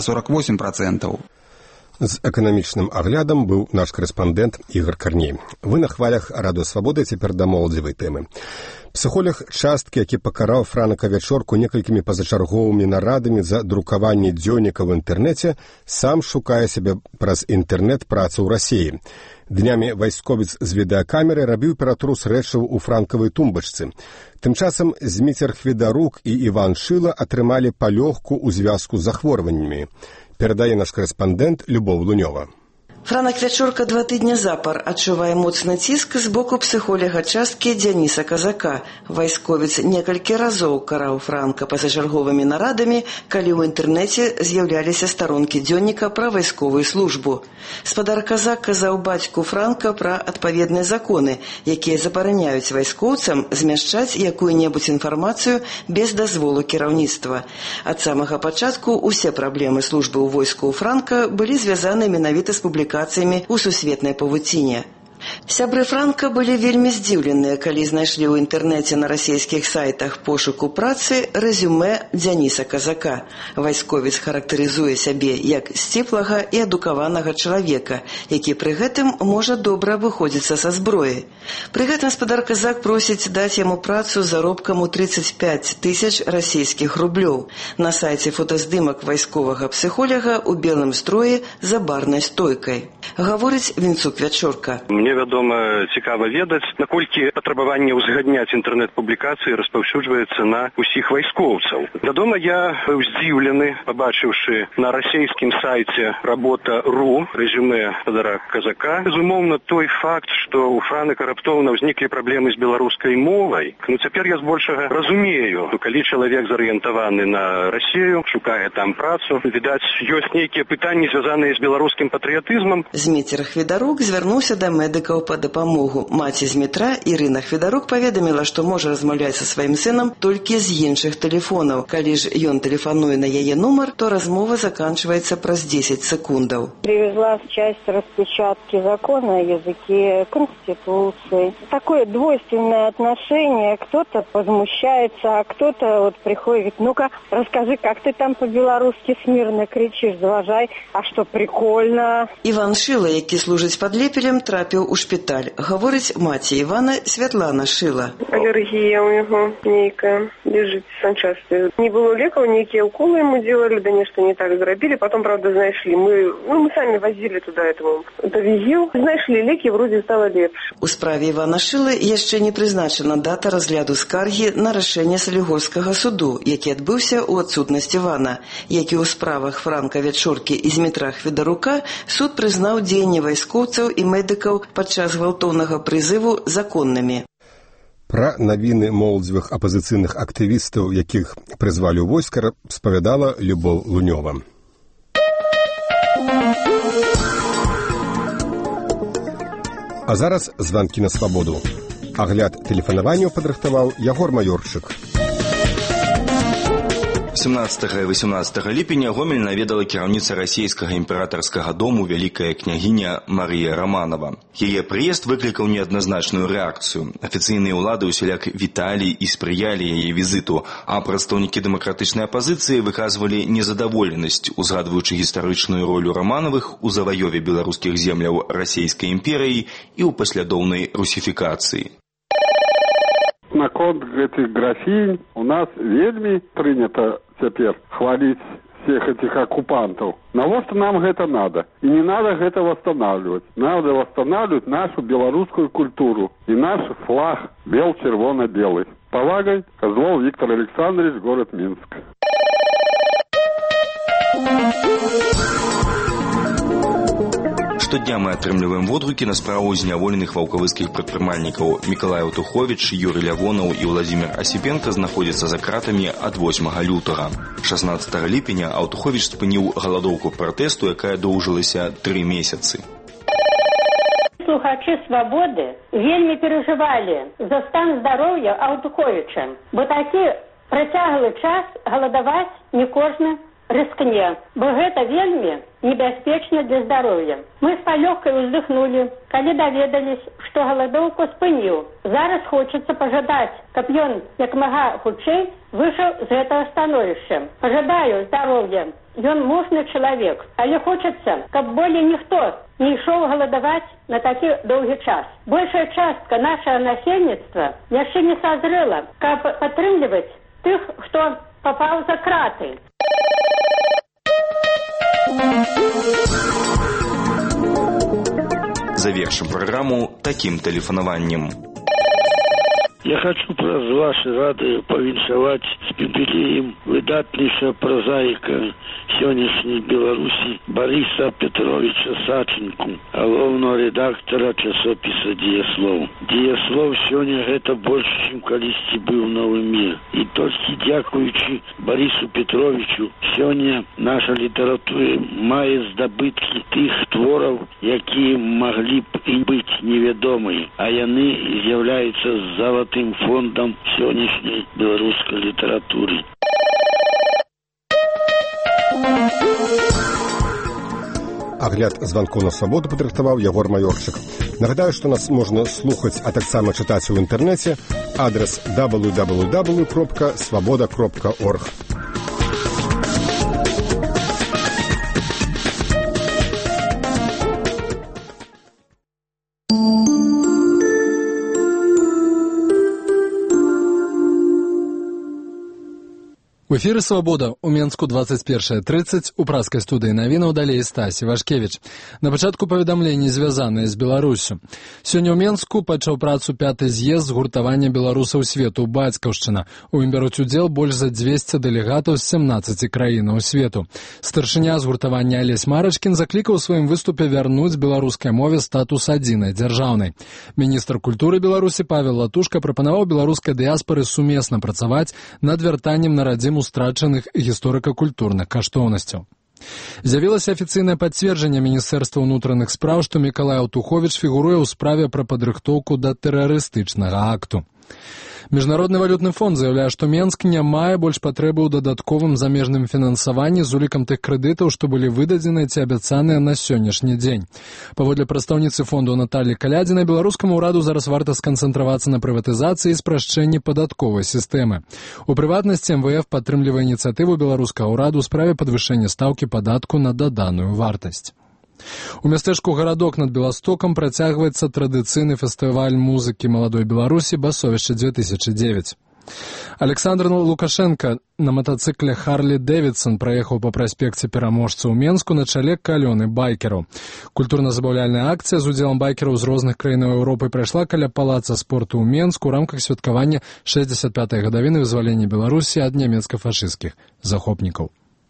48%. З эканамічным аглядам быў наш корэспандэнт Ігор Карней. Вы на хвалях Радыё Свабоды, цяпер да моладзевай тэмы. Псіхолог часткі, які пакараў Франака Вячорку некалькімі пазачарговымі нарадамі за друкаванне дзённіка ў інтэрнэце, сам шукае сябе праз інтэрнэт працу ў Расеі. Днямі вайсковец з відэакамеры рабіў ператрус рэчаў у франкавай тумбачцы. Тым часам Зміцер Хведарук і Іван Шыла атрымалі палёгку ў звязку з захворваннямі. Перадае наш корэспандэнт Любоў Лунёва. Франак Вячорка 2 тыдня запар адчувае моцны ціск з боку псіхолага часткі Дзяніса Казака. Вайсковец некалькі разоў караў Франка пазачарговымі нарадамі, калі ў інтэрнэце з'яўляліся старонкі дзённіка пра вайсковую службу. Спадар Казак казаў бацьку Франка пра адпаведныя законы, якія забараняюць вайскоўцам змяшчаць якую-небудзь інфармацыю без дазволу кіраўніцтва. Ад самага пачатку усе праблемы службы ў войску ў Франка былі звязаны менавіта з публікацыямі ў сусветнай павуціне. Сябры Франка былі вельмі здзіўленыя, калі знайшлі ў інтэрнэце на расійскіх сайтах пошуку працы рэзюмэ Дзяніса Казака. Вайсковец характарызуе сябе як сціплага і адукаванага чалавека, які пры гэтым можа добра абыходзіцца са зброі. Пры гэтым спадар Казак просіць даць яму працу з заробкам у 35 000 расійскіх рублёў. На сайце фотаздымак вайсковага псіхоляга ў белым строі за барнай стойкай. Гаворыць Вінцук Вячорка. Мне, вядома, цікава ведаць, наколькі патрабаванне ўзгадняць інтэрнэт-публікацыі распаўсюджваецца на ўсіх вайскоўцаў. Вядома, я быў здзіўлены, пабачыўшы на расійскім сайце работа.ру рэзюмэ спадара Казака. Безумоўна, той факт, што ў Франыка раптоўна ўзніклі праблемы з беларускай мовай. Цяпер я збольшага разумею, калі чалавек зарыентаваны на Расію, шукае там працу, відаць, ёсць нейкія пытанні, звязаныя з беларускім патрыятызмам. Зміцер Хведарук звярнуўся да медыкаў па дапамогу. Маці Змітра, Ірына Хведарук, паведаміла, што можа размаўляць са сваім сынам толькі з іншых тэлефонаў. Калі ж ён тэлефануе на яе нумар, то размова заканчивается праз 10 секундаў. Привезла часть распечатки закона о языке, Конституции. Такое двойственное отношение. Кто-то возмущается, а кто-то вот приходит, ну-ка, расскажи, как ты там по-белорусски смирно кричишь, заважай, а что, прикольно. Іван Шыла, які служыць пад Лепелем, трапіў у шпіталь. Гаворыць маці Івана Святлана Шыла. Аллергия у него некая, лежит санчасти. Не было леков, некие уколы ему делали, да нечто не так зробили. Потом, правда, знайшли. Мы сами возили туда этому довизил. Знайшли леки, вроде стало лепше. У справе Івана Шылы яшчэ не прызначана дата разгляду скаргі на рашэнне Салігорскага суду, які адбыўся ў адсутнасць Івана. Як і ў справах Франка Вячоркі і Змітра Хведарука, суд прызнаў дзеянні вайскоўцаў і медыкаў падчас гвалтоўнага прызыву законнымі. Пра навіны моладзевых апазіцыйных актывістаў, якіх прызвалі ў войска, распавядала Любоў Лунёва. А зараз званкі на свабоду. Агляд тэлефанаванняў падрыхтаваў Ягор Маёрчык. 17 і 18 ліпеня Гомель наведала кіраўніца расійскага імператарскага дому вялікая княгіня Марія Романова. Яе прыезд выклікаў неадназначную рэакцыю. Афіцыйныя ўлады ўсяляк віталі і спрыялі яе візіту, а прадстаўнікі дэмакратычнай апазіцыі выказвалі незадаволенасць, узгадваючы гістарычную ролю Романовых у заваёве беларускіх земляў расійскай імперыі і ў паслядоўнай русіфікацыі. Наконт гэтых графінь у нас вельмі прынята цяпер хваліць всех этих оккупантов. Навошта нам гэта надо? И не надо гэта восстанавливать. Надо восстанавливать нашу белорусскую культуру и наш флаг бел-червоно-белый. Повагой, Козлов Виктор Александрович, город Минск. Штодня мы атрымліваем водгукі на справу зняволеных ваўкавыскіх прадпрымальнікаў. Мікалай Аўтуховіч, Юрый Лявонаў і Владзімир Асіпенка знаходзяцца за кратамі ад 8 лютага. 16 ліпеня Аўтуховіч спыніў галадоўку пратэсту, якая доўжылася 3 месяцы. Слухачы «Свабоды» вельмі перажывалі за стан здароўя Аўтуховіча, бо такі працяглы час галадаваць не кожны рыскне, бо гэта вельмі небяспечна для здароўя. Мы з палёгкай уздыхнулі, калі даведались, што галадоўку спыніў. Зараз хочацца пажадаць, каб ён як мага хутчэй выйшаў з гэтага становішча. Пажадаю здароўя. Ён мужны чалавек, але хочацца, каб болей ніхто не ішоў галадаваць на такі доўгі час. Большая частка нашага насельніцтва яшчэ не сазрэла, каб падтрымліваць тых, хто папаў за краты. Завершим программу таким тэлефанаваннем. Я хочу праз ваши рады павіншаваць з юбілеем выдатнейшага прозаіка сённяшняй Беларусі Бориса Петровича Саченку, галоўнага рэдактара часопіса «Дзеяслоў». «Дзеяслоў» сёння гэта больш, чым калісьці быў новы мір. І толькі дзякуючы Борису Петровичу сёння наша літаратура мае здабыткі тых твораў, якія маглі б і быць невядомыя, а яны з'яўляюцца залатым фондом сённяшняй беларускай літаратуры. Агляд званкоў на свабоду падрыхтаваў Ягор Маёрчык. Нагадаю, што нас можна слухаць, а таксама чытаць у інтэрнэце. Адрес www.svoboda.org. В эфіры «Свабода» у Менску 21:30, у праскай студыі навінаў далей Стась Івашкевіч. На пачатку паведамленні, звязаныя з Беларуссю. Сёння ў Менску пачаў працу 5-й з'езд згуртавання беларусаў свету «Бацькаўшчына». У ім бяруць удзел больш за 200 дэлегатаў з 17 краінаў свету. Старшыня згуртавання Алесь Марачкін заклікаў у сваім выступе вярнуць беларускай мове статус адзінай дзяржаўнай. Міністр культуры Беларусі Павел Латушка прапанаваў беларускай дыяспары сумесна працаваць над вяртаннем на радзіму страчаных гісторыка-культурных каштоўнасцяў. З'явілася афіцыйнае пацверджанне Міністэрства ўнутраных спраў, што Мікалай Аўтуховіч фігуруе ў справе пра падрыхтоўку да тэрарыстычнага акту. Міжнародны валютны фонд заявляе, што Менск не мае больш патрэбы ў дадатковым замежным фінансаванні з улікам тых крэдытаў, што былі выдадзены ці абяцаныя на сённяшні дзень. Паводле прадстаўніцы фонду Наталлі Калядзінай, беларускаму ўраду зараз варта сканцэнтравацца на прыватызацыі і спрашчэнні падатковай сістэмы. У прыватнасці МВФ падтрымлівае ініцыятыву беларускага ўраду ў справе падвышэння стаўкі падатку на даданую вартасць. У мястэчку Гарадок над Беластокам працягваецца традыцыйны фестываль музыкі маладой Беларусі «Басовішча-2009». Александр Лукашенко на матацыкле Харлі Дэвідсон праехаў па праспекце пераможца ў Менску на чале калёны байкераў. Культурна-забаўляльная акцыя з удзелам байкераў з розных краінаў Еўропы прайшла каля палаца спорту ў Менску ў рамках святкавання 65-й гадавіны вызвалення Беларусі ад нямецка-фашысцкіх захопнікаў.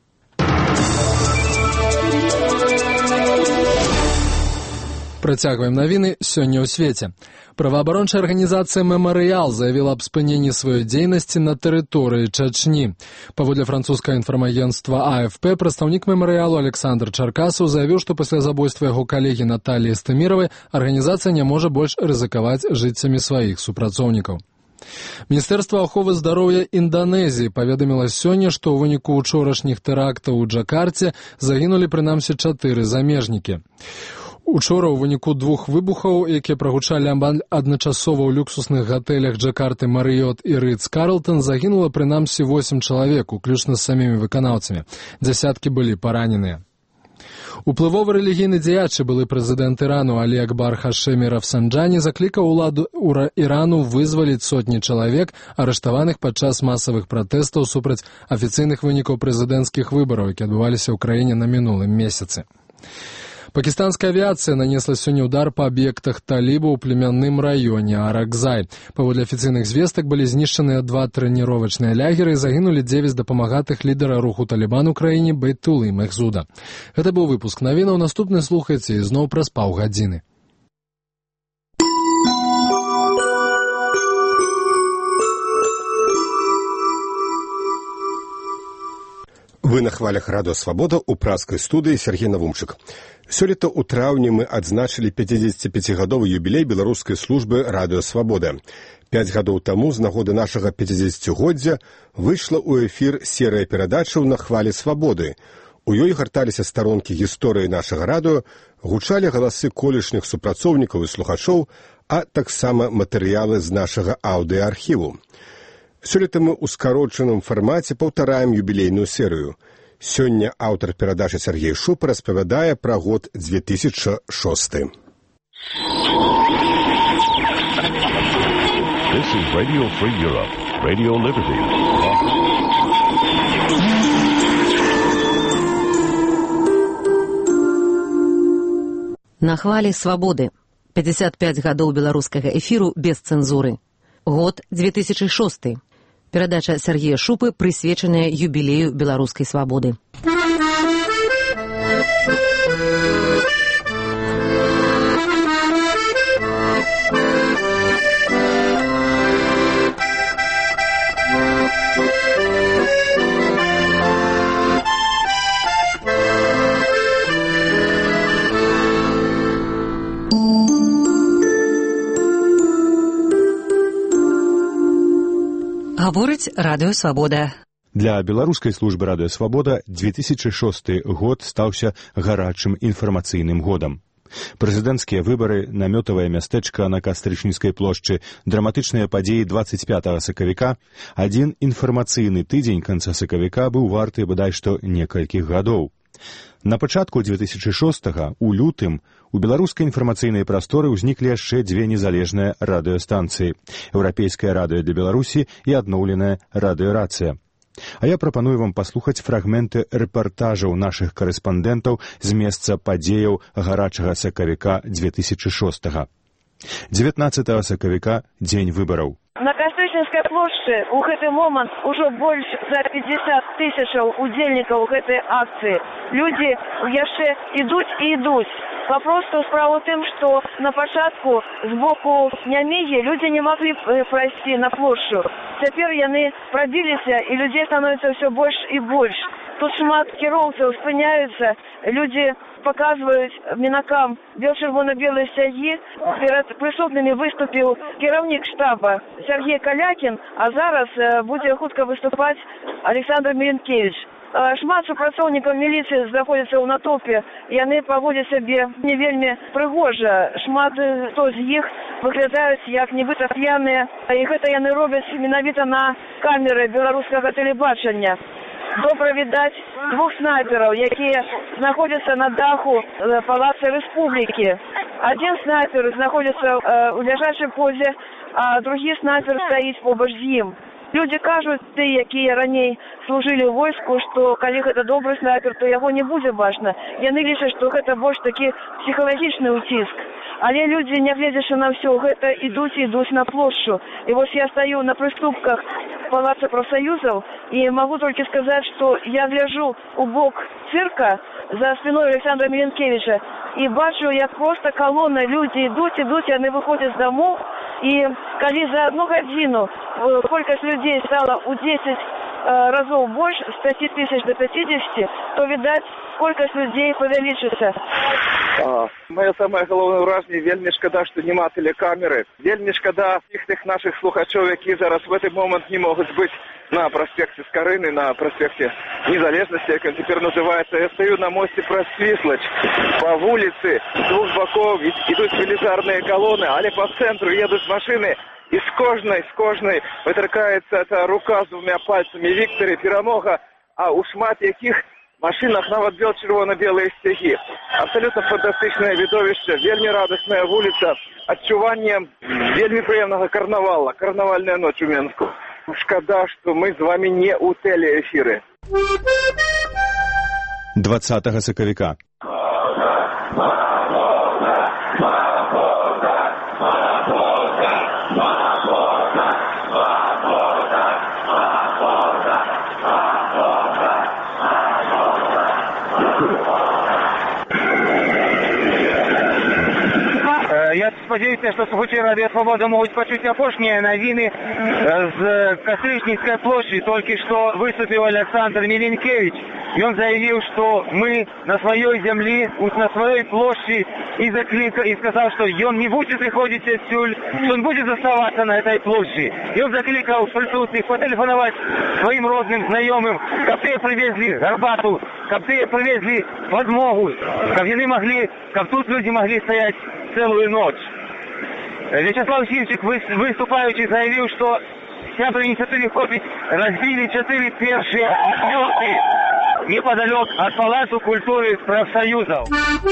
Працягваем навіны сёння ў свеце. Праваабарончая арганізацыя «Мемарыял» заявіла аб спыненні сваёй дзейнасці на тэрыторыі Чачні. Паводле французскага інфармагенцтва АФП, прадстаўнік «Мемарыялу» Александр Чаркасаў заявіў, што пасля забойства яго калегі Наталіі Стаміравай арганізацыя не можа больш рызыкаваць жыццямі сваіх супрацоўнікаў. Міністэрства аховы здароўя Інданезіі паведаміла сёння, што ў выніку учорашніх тэрактаў у Джакарце загінулі прынамсі 4 замежнікі. Учора ў выніку 2 выбухаў, якія прагучалі амаль адначасова ў люксусных гатэлях Джакарты Марыёт і Рыц-Карлтон, загінула прынамсі 8 чалавек, уключна з самімі выканаўцамі. Дзясяткі былі параненыя. Уплывовы рэлігійны дзеяч, былы прэзідэнт Ірану Алі Акбар Хашеми Рафсанджані заклікаў уладу Ірану вызваліць сотні чалавек, арыштаваных падчас масавых пратэстаў супраць афіцыйных вынікаў прэзідэнцкіх выбараў, які адбываліся ў краіне на мінулым месяцы. Пакістанская авіацыя нанесла сёння ўдар па аб'ектах талібаў у племянным раёне Аракзай. Паводле афіцыйных звестак былі знішчаныя 2 трэніровачныя лягеры і загінулі 9 дапамагатых лідара руху Талібан у краіне Бейтулы Мехзуда. Гэта быў выпуск навінаў, наступны слухайце ізноў праз паўгадзіны. Вы на хвалях радыё «Свабода» у праскай студыі Сергей Навумчык. Сёлета ў траўні мы адзначылі 55-гадовы юбілей беларускай службы радыё «Свабода». 5 гадоў таму з нагоды нашага 50-годдзя выйшла ў эфір серыя перадачаў на хвалі «Свабоды». У ёй гарталіся старонкі гісторыі нашага радыё, гучалі галасы колішніх супрацоўнікаў і слухачоў, а таксама матэрыялы з нашага аўдыаархіву. Сёлета мы ў скарочаным фармаце паўтараем юбілейную серыю. Сёння аўтар перадачы Сергей Шупа распавядае пра год 2006. This is Radio Free Europe, Radio Liberty. На хвалі «Свабоды». 55 гадоў беларускага эфіру без цэнзуры. Год 2006. Перадача Сергея Шупы, прысвечаная юбілею беларускай свабоды. Гаворыць радыё «Свабода». Для беларускай службы радыёвабода 2006 год стаўся гарачым інфармацыйным годам. Прэзідэнцкія выбары, намётавае мястэчка на Кастрычніцкай плошчы, драматычныя падзеі 25 сакавіка, адзін інфармацыйны тыдзень канца сакавіка быў варты бадай што некалькіх гадоў. На пачатку 2006 у лютым у беларускай інфармацыйнай прасторы ўзніклі яшчэ дзве незалежныя радыёстанцыі – Еўрапейскае радыё для Беларусі і адноўленая радыёрацыя. А я прапаную вам паслухаць фрагменты рэпартажаў нашых карэспандэнтаў з месца падзеяў гарачага сакавіка 2006. 19 сакавіка – дзень выбараў. На Кастрычніцкай плошчы ў гэты момант ужо больш за 50 тысячаў удзельнікаў гэтай акцыі. Людзі яшчэ ідуць і ідуць. Папросту справа ў тым, што на пачатку з боку Нямігі людзі не маглі прайсці на плошчу. Цяпер яны прабіліся, і людзей становіцца ўсё больш і больш. Тут шмат кіроўцаў спыняюцца, людзі показваюць мінакам чырвона-белыя сцягі. Перад прысутнымі выступіў кіраўнік штаба Сергей Калякін, а зараз будзе хутка выступаць Александр Меленкевич. Шмат супрацоўнікаў міліцыі знаходзяцца ў натоўпе, яны паводзяць сябе не вельмі прыгожа. Шмат хто з іх выглядаюць як нібыта п'яныя, і гэта яны робяць менавіта на камеры беларускага тэлебачання. Добра відаць двух снайпераў, якія знаходзяцца на даху Палаца Рэспублікі. Адзін снайпер знаходзіцца ў ляжачай позе, а другі снайпер стаіць побач з ім. Людзі кажуць, тыя, якія раней служылі ў войску, што калі гэта добры снайпер, то яго не будзе бачна. Яны лічаць, што гэта больш такі псіхалагічны ўціск. Але людзі, нягледзячы на ўсё гэта, ідуць на плошчу. І вось я стаю на прыступках Палаца прафсаюзаў і магу толькі сказаць, што я гляджу у бок цырка за спиной Александра Меленкевича і бачу, як проста калона, людзі ідуць, яны выходзяць з дамоў. І калі за одну гадзіну колькасць людзей стала ў 10 разоў больш, з 5 тысяч до 50, то, відаць, колькасць людзей павялічыцца. Моє самае галоўнае ўражанне, вельмі шкада, што няма тэлекамеры. Вельмі шкада тых нашых слухачоў, які зараз в этот момент не могуць быць на проспекте Скорыны, на проспекте Незалежности, как теперь называется. Я стою на мосте Просвислач. По улице с двух боков идут велизарные колонны, але по центру едут машины. И с кожной вытыркается эта рука с двумя пальцами Виктора Перемога, а у шмат яких машинах нават бел червоно-белые стяги. Абсолютно фантастичное видовище, вельми радостная улица, адчуванне вельми приемного карнавала, карнавальная ночь у Менску. Шкада, что мы с вами не у телеэфиры. 20 сакавіка. Я спадзяюся, што слухачы радыёвабода могуць пачуць апошнія навіны з Кастрычніцкай плошчы. Толькі што выступіў Александр Меленкевич. Ён заявіў, што мы на сваёй зямлі, на сваёй плошчы, і сказаў, што ён не будзе прыходзіць адсюль, што ён будзе заставацца на этой плошчы. Ён заклікаў прысутных патэлефанаваць сваім родным, знаёмым, каб тыя прывезлі гарбату, каб тыя прывезлі падмогу, каб тут людзі маглі стаяць целую ночь. Вячеслав Симчик, выступаючи, заявил, что сябры инициативы «Хоппи» разбили 4 першие самолеты неподалеку от Палацу культуры профсоюзов.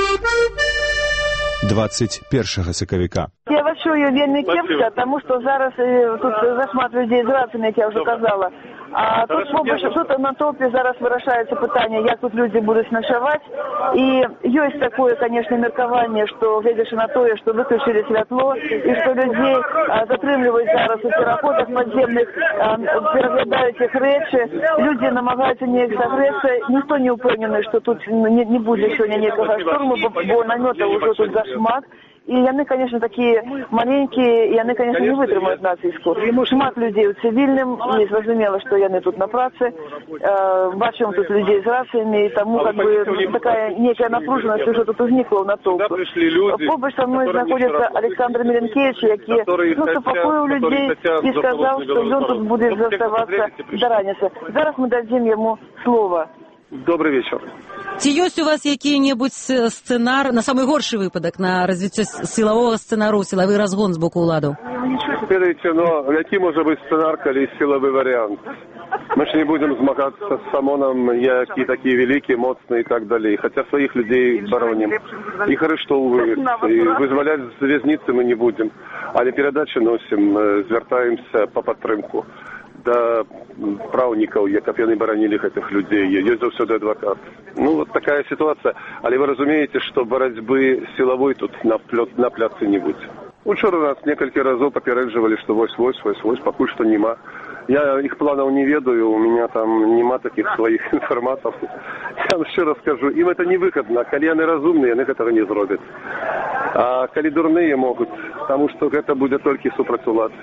21 сакавіка. Я вас чую вельмі кепска, тому що зараз тут зашмат людей з рацыямі, як я вже казала. А тут тут на топе зараз вырашаецца пытанне, як тут люди будуць начаваць. І ёсць такое, конечно, меркаванне, што гледзячы на тое, што выключылі святло, і што людзей затрымліваюць зараз у пераходах падземных, пераглядаюць іх рэчы, людзі намагаюцца неяк сагрэцца. Ніхто не ўпэўнены, што тут не будзе сёння некага штурму, бо намётаў ужо тут зашмат. І яны, конечно, такія маленькія, яны, конечно, не вытрымаюць нацыску. Шмат людзей у цывільным, не зразумела, што яны тут на працы. Бачым тут людзей з рацыямі, і таму как бы такая некая напружанасць уже тут узнікла ў натоўпу. Побач са мной знаходзіцца Александр Миленкевич, які супакоіў людзей і сказаў, што ён тут будзе заставацца да раніцы. Зараз мы дадзім яму слово. Добрый вечер. Ці ёсць у вас які-небудзь сцэнар на самы горшы выпадак, на развіццё сілавога сцэнару, сілавы разгон з боку ўладаў? Ведаеце, но які можа быць сцэнар, калі сілавы варыянт? Мы ж не будем змагацца з ОМОНом, які такі вялікі, моцны і так далей. Хаця сваіх людзей баронім. Іх арыштоўваюць, і вызваляць з вязніцы мы не будем. Але перадачы носім, звяртаемся па падтрымку да праўнікаў, каб яны баранілі гэтых людзей. Ёсць заўсёды адвакат. Ну, вот такая ситуация. Але вы разумеете, что борьбы силовой тут на пляцы не будет. Учора нас некалькі разоў папярэджвалі, што вось, пакуль што нема. Я іх планаў не ведаю, у меня там нема таких сваіх інфарматаў. Я вам шчыра скажу, ім это невыгодна. Калі яны разумныя, яны гэтага не зробяць. А калі дурныя могуць, таму што гэта будзе толькі супраць улад.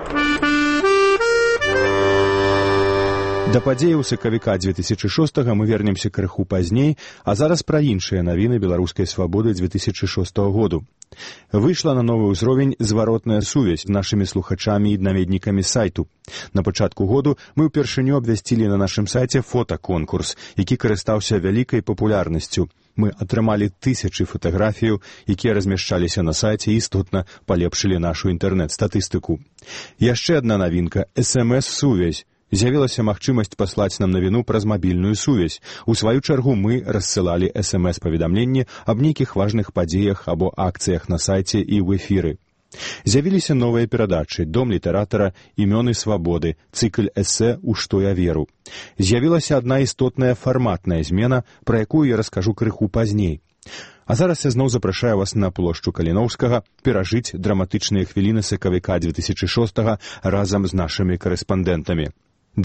Да падзеяў сакавіка 2006 мы вернемся крыху пазней, а зараз пра іншыя навіны беларускай свабоды 2006 году. Выйшла на новы ўзровень зваротная сувязь з нашымі слухачамі і наведнікамі сайту. На пачатку году мы ўпершыню абвясцілі на нашым сайце фотаконкурс, які карыстаўся вялікай папулярнасцю. Мы атрымалі тысячы фатаграфіяў, якія размяшчаліся на сайце і істотна палепшылі нашу інтэрнэт-статыстыку. Яшчэ адна навінка – SMS-сувязь. З'явілася магчымасць паслаць нам навіну праз мабільную сувязь. У сваю чаргу мы рассылалі SMS-паведамленні аб нейкіх важных падзеях або акцыях на сайце і ў эфіры. З'явіліся новыя перадачы «Дом літаратара», «Імёны свабоды», цыкль эсэ «У што я веру». З'явілася адна істотная фарматная змена, пра якую я раскажу крыху пазней. А зараз я зноў запрашаю вас на плошчу Каліноўскага перажыць драматычныя хвіліны сакавіка 2006 разам з нашымі карэспандэнтамі.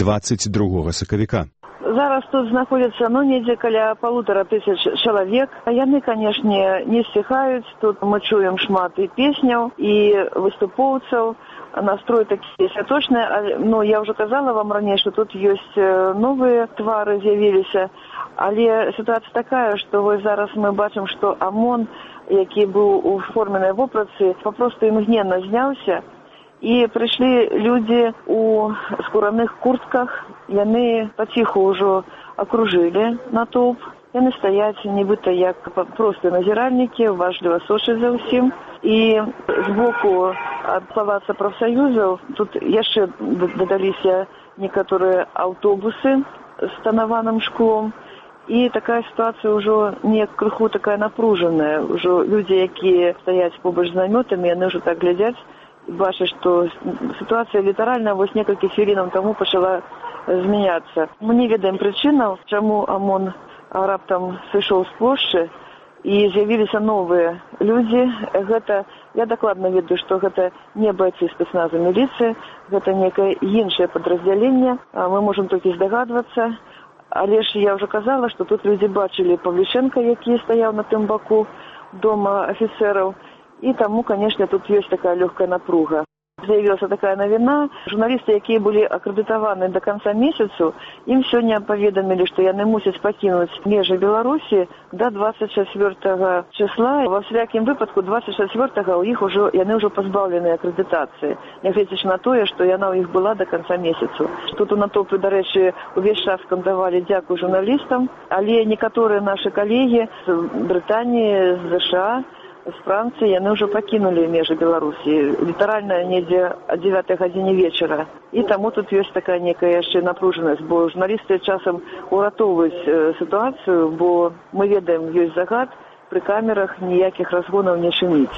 22 сакавіка. Зараз тут знаходзіцца, недзе каля 1500 чалавек. Яны, канешне, не сціхаюць. Тут мы чуем шмат і песняў, і выступоўцаў. Настрой такі святочны. Но я ўжо казала вам раней, што тут ёсць новыя твары з'явіліся. Але сітуацыя такая, што вось зараз мы бачым, што ОМОН, які быў у форменнай вопратцы, папросту імгненна зняўся. І прыйшлі людзі у скураных куртках, яны паціху ўжо акружылі натоўп. Яны стаяць нібыта як простыя назіральнікі, уважліва сочаць за ўсім. І збоку ад палаца прафсаюзаў тут яшчэ дадаліся некаторыя аўтобусы з танаваным шклом. І такая сітуацыя ўжо не крыху такая напружаная. Ужо людзі, якія стаяць побач з намётамі, яны ўжо так глядзяць, бачыць, што сітуацыя літаральна вось некалькі хвілінаў таму пачала змяняцца. Мы не ведаем прычынаў, чаму ОМОН раптам сышоў з плошчы і з'явіліся новыя людзі. Гэта, я дакладна ведаю, што гэта не байцы спецназу міліцыі, гэта некае іншае падраздзяленне. Мы можам толькі здагадвацца. Але ж я ўжо казала, што тут людзі бачылі Павлічэнка, які стаяў на тым баку дома афіцэраў. І таму, канешне, тут ёсць такая лёгкая напруга. З'явілася такая навіна. Журналісты, якія былі акрэдытаваны да канца месяцу, ім сёння паведамілі, што яны мусяць пакінуць межы Беларусі да 24 числа. Ва всякім выпадку 24-го яны ўжо пазбаўлены акрэдытацыі, нягледзячы на тое, што яна ў іх была да канца месяцу. Тут у натоўпе, дарэчы, увесь час скандавалі дзякуй журналістам, але некаторыя нашы калегі з Брытаніі, з США, з Францыі, яны ўжо пакінулі межы Беларусі. Літаральна недзе о 9 гадзіне вечара. І таму тут ёсць такая некая яшчэ напружанасць, бо журналісты часам уратоўваюць сітуацыю, бо мы ведаем, ёсць загад, пры камерах ніякіх разгонаў не чыніць.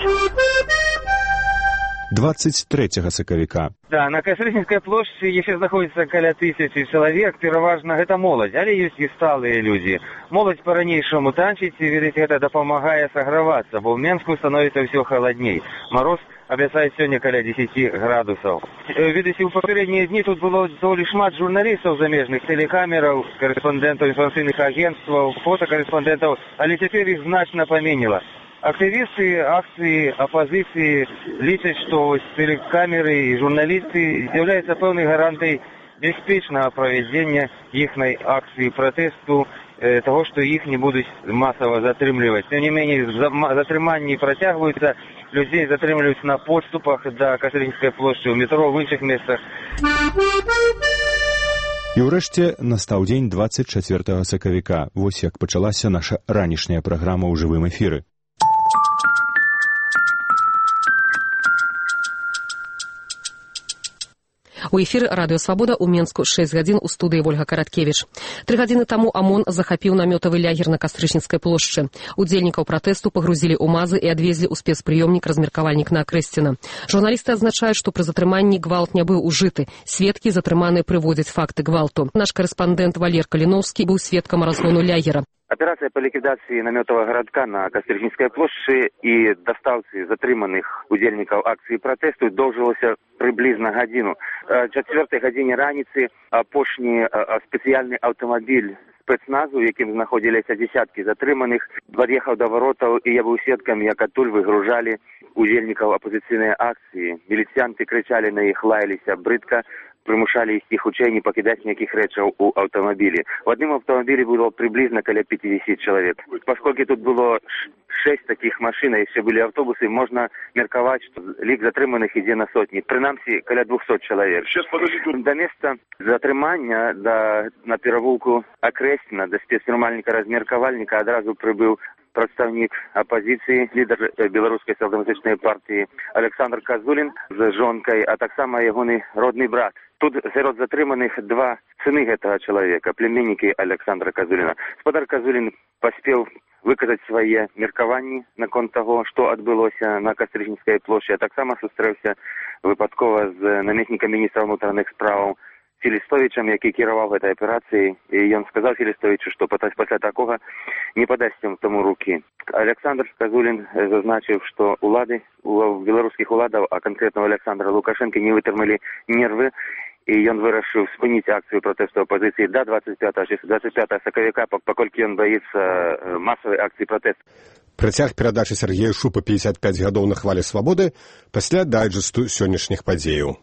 23 сакавіка. Да, на Кастрычніцкай плошчы яшчэ знаходзіцца каля 1000 чалавек, пераважна гэта моладзь, але ёсць і сталыя людзі. Моладзь па-ранейшаму танчыць, і, ведаць, гэта дапамагае сагравацца, бо ў Менску становіцца ўсё халадней. Мароз абяцаюць сёння каля 10 градусаў. Ведаеце, у папярэднія дні тут было даволі шмат журналістаў замежных, тэлекамераў, карэспандэнтаў інфармацыйных агенцтваў, фотакарэспандэнтаў, але цяпер іх значна паменела. Активисты акции оппозиции лічаць, что телекамеры и журналисты являются певной гарантией беспечного проведения ихной акции протесту, того, что их не будут массово затрымливать. Тем не менее, затрымания протягиваются, людей затрымливаются на подступах до Катеринской площади, в метро, в інших местах. І ўрэшце настаў дзень 24 сакавіка. Вось як пачалася наша ранішняя праграма ў жывым эфіры. У эфіры радыё «Свабода» ў Менску 6 гадзін у студыі Вольга Караткевіч. 3 гадзіны таму ОМОН захапіў намётавы лягер на Кастрычніцкай плошчы. Удзельнікаў пратэсту пагрузілі ў МАЗы і адвезлі ў спецпрыёмнік-размеркавальнік на Акрэсціна. Журналісты адзначаюць, што пры затрыманні гвалт не быў ужыты. Сведкі затрыманыя прыводзяць факты гвалту. Наш карэспандэнт Валер Каліноўскі быў сведкам разгону лягера. Операция по ликвидации наметового городка на Кастрычніцкай площади и доставцы затрыманых удзельников акции протесту доўжылася приблизно годину. О 4 године раницы апошні специальный автомобиль спецназу, яким знаходилися десятки затрыманых, подъехал до воротов, и я был свидком, як оттуль выгружали удзельников оппозиционной акции. Милицианты кричали на их, лаялись брыдко, примушали их хутчэй не покидать никаких рэчаў у автомобиле. В одном автомобиле было приблизно около 50 человек. Поскольку тут было 6 таких машин, а еще были автобусы, можно мерковать, что лік затрыманых ідзе на сотни. Принамсі, около 200 человек. До места затрымання, на перавулку Акрэсціна, до спецпрымальніка размеркавальніка адразу прибыў представник оппозиции, лидер белорусской социал-демократической партии Александр Козулин с жонкой, а так само его родный брат. Тут сярод затрыманых 2 сыны этого человека, племянники Александра Козулина. Господар Козулин поспел выказать свои меркаванні наконт того, что адбылося на Кастрычніцкай площади, а так само сустрэўся выпадкова з намеснікам міністра внутренних справ Філістовічам, який кіраваў гэтай аперацыяй, і ён сказаў Філістовічу, што пасля такога не падасць тому рукі. Александр Козулин зазначыў, што улады, у беларускіх уладаў, а конкретно Александра Лукашенко, не вытрымалі нервы, і ён вырашыў спыніць акцыю пратэсту апозіцыі да 25 сакавіка, паколькі ён баіцца масавай акцыі пратэсту. Працяг перадачы Сергея Шупа 55 гадоў на хвалі свабоды пасля дайджэсту сённяшніх падзеяў.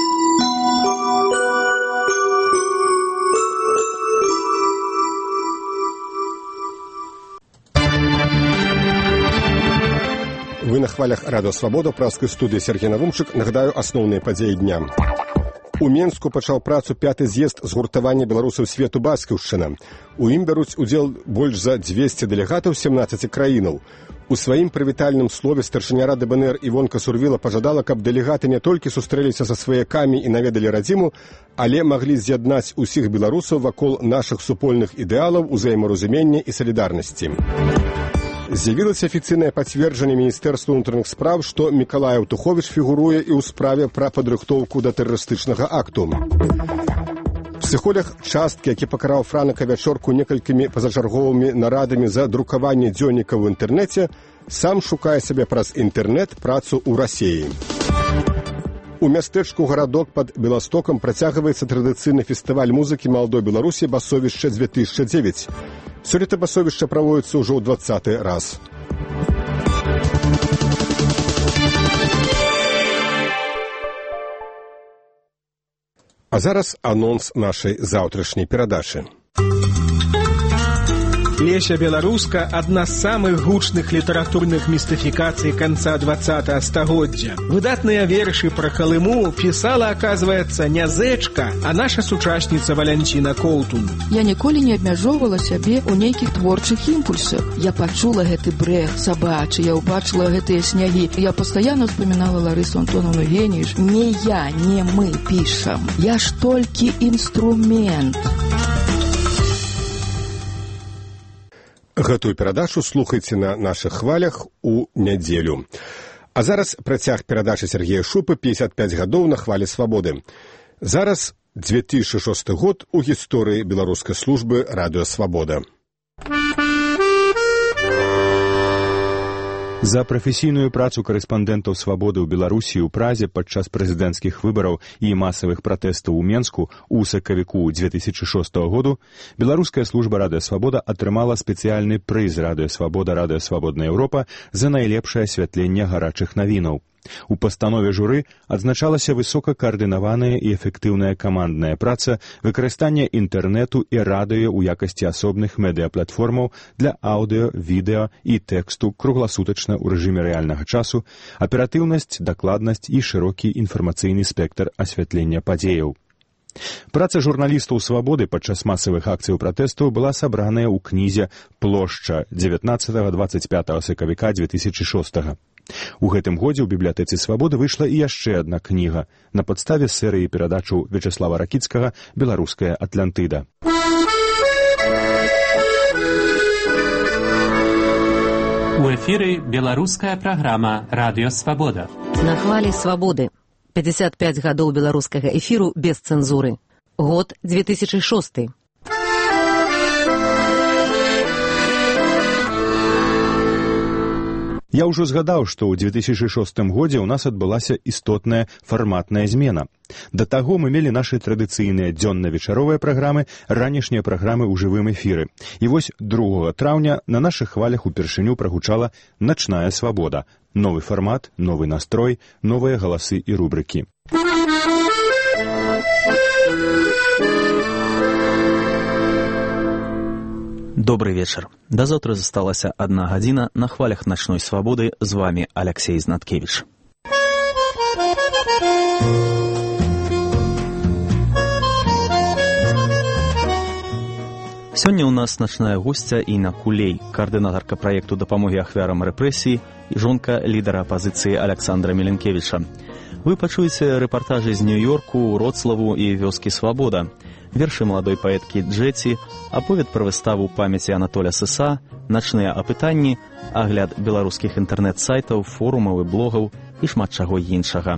Вы на хвалях радыё «Свабода», празскай студыі Сергей Навумчык. Нагадаю асноўныя падзеі дня. У Менску пачаў працу 5-й з'езд згуртавання беларусаў свету Бацькаўшчына. У ім бяруць удзел больш за 200 дэлегатаў 17 краінаў. У сваім прывітальным слове старшыня рады БНР Івонка Сурвіла пажадала, каб дэлегаты не толькі сустрэліся са сваякамі і наведалі радзіму, але маглі з'яднаць усіх беларусаў вакол нашых супольных ідэалаў, узаемаразумення і салідарнасці. З'явілася афіцыйнае пацверджанне Міністэрства ўнутраных спраў, што Мікалай Аўтуховіч фігуруе і ў справе пра падрыхтоўку да тэрарыстычнага акту. Псіхолог часткі, які пакараў Франака Вячорку некалькімі пазачарговымі нарадамі за друкаванне дзённіка ў інтэрнэце, сам шукае сабе праз інтэрнэт працу ў Расіі. У мястэчку гарадок пад Беластокам працягваецца традыцыйны фестываль музыкі маладой Беларусі «Басовішча-2009». Сёлета басовішча праводзіцца ўжо ў 20-й раз. А зараз анонс нашай заўтрашняй перадачы. Леся Беларуска – одна з самых гучных літаратурных містыфікацый канца 20-го стагоддзя. Выдатныя вершы пра Калыму пісала, оказывается, не зэчка, а наша сучасніца Валянціна Коўтун. Я ніколі не абмяжоўвала сябе ў нейкіх творчых імпульсах. Я пачула гэты брэх сабачы, я ўбачыла гэтыя снягі. Я пастаянна ўспамінала Ларысу Антоновну Геніш. Не я, не мы пішам. Я ж толькі інструмент. Гэтую перадачу слухайце на нашых хвалях у нядзелю. А зараз працяг перадачы Сергея Шупы 55 гадоў на хвалі свабоды. Зараз 2006 год у гісторыі беларускай службы радыё «Свабода». За прафесійную працу карэспандэнтаў «Свабоды» ў Беларусі ў Празе падчас прэзідэнцкіх выбараў і масавых пратэстаў у Менску ў сакавіку 2006 году беларуская служба «Радыё Свабода» атрымала спецыяльны прыз «Радыё Свабода», «Радыё Свабодная Еўропа» за найлепшае асвятленне гарачых навінаў. У пастанове журы адзначалася высокакаардынаваная і эфектыўная камандная праца, выкарыстанне інтэрнэту і радыё ў якасці асобных медыяплатформаў для аўдыё, відэа і тэксту кругласутачна ў рэжыме рэальнага часу, аператыўнасць, дакладнасць і шырокі інфармацыйны спектр асвятлення падзеяў. Праца журналістаў «Свабоды» падчас масавых акцыяў пратэсту была сабраная ў кнізе «Плошча» 19-25 сакавіка 2006. У гэтым годзе ў бібліятэцы «Свабоды» выйшла і яшчэ адна кніга на падставе серыі перадачаў Вячеслава Ракіцкага «Беларуская Атлантыда». У эфіры беларуская праграма «Радыё Свабода». На хвалі «Свабоды». 55 гадоў беларускага эфіру без цэнзуры. Год 2006. Я ўжо згадаў, што ў 2006 годзе ў нас адбылася істотная фарматная змена. Да таго мы мелі нашы традыцыйныя дзённа-вечаровыя праграмы, ранішнія праграмы ў жывым эфіры. І вось 2 траўня на нашых хвалях упершыню прагучала «Начная свабода». Новы фармат, новы настрой, новыя галасы і рубрыкі. Добрый вечер. До завтра засталася 1 гадзіна на хвалях «Начной свабоды». З вами Алексей Знаткевич. Сёння ў нас начная госця Інна Кулей, каардынатарка праекту дапамогі ахвярам рэпрэсій і жонка лідара апазіцыі Александра Меленкевіча. Вы пачуеце рэпартажы з Нью-Йорку, Вроцлаву і вёскі Свабода, вершы маладой паэткі Джеці, аповед пра выставу памяці Анатоля Сыса, начныя апытанні, агляд беларускіх інтэрнэт-сайтаў, форумаў і блогаў і шмат чаго іншага.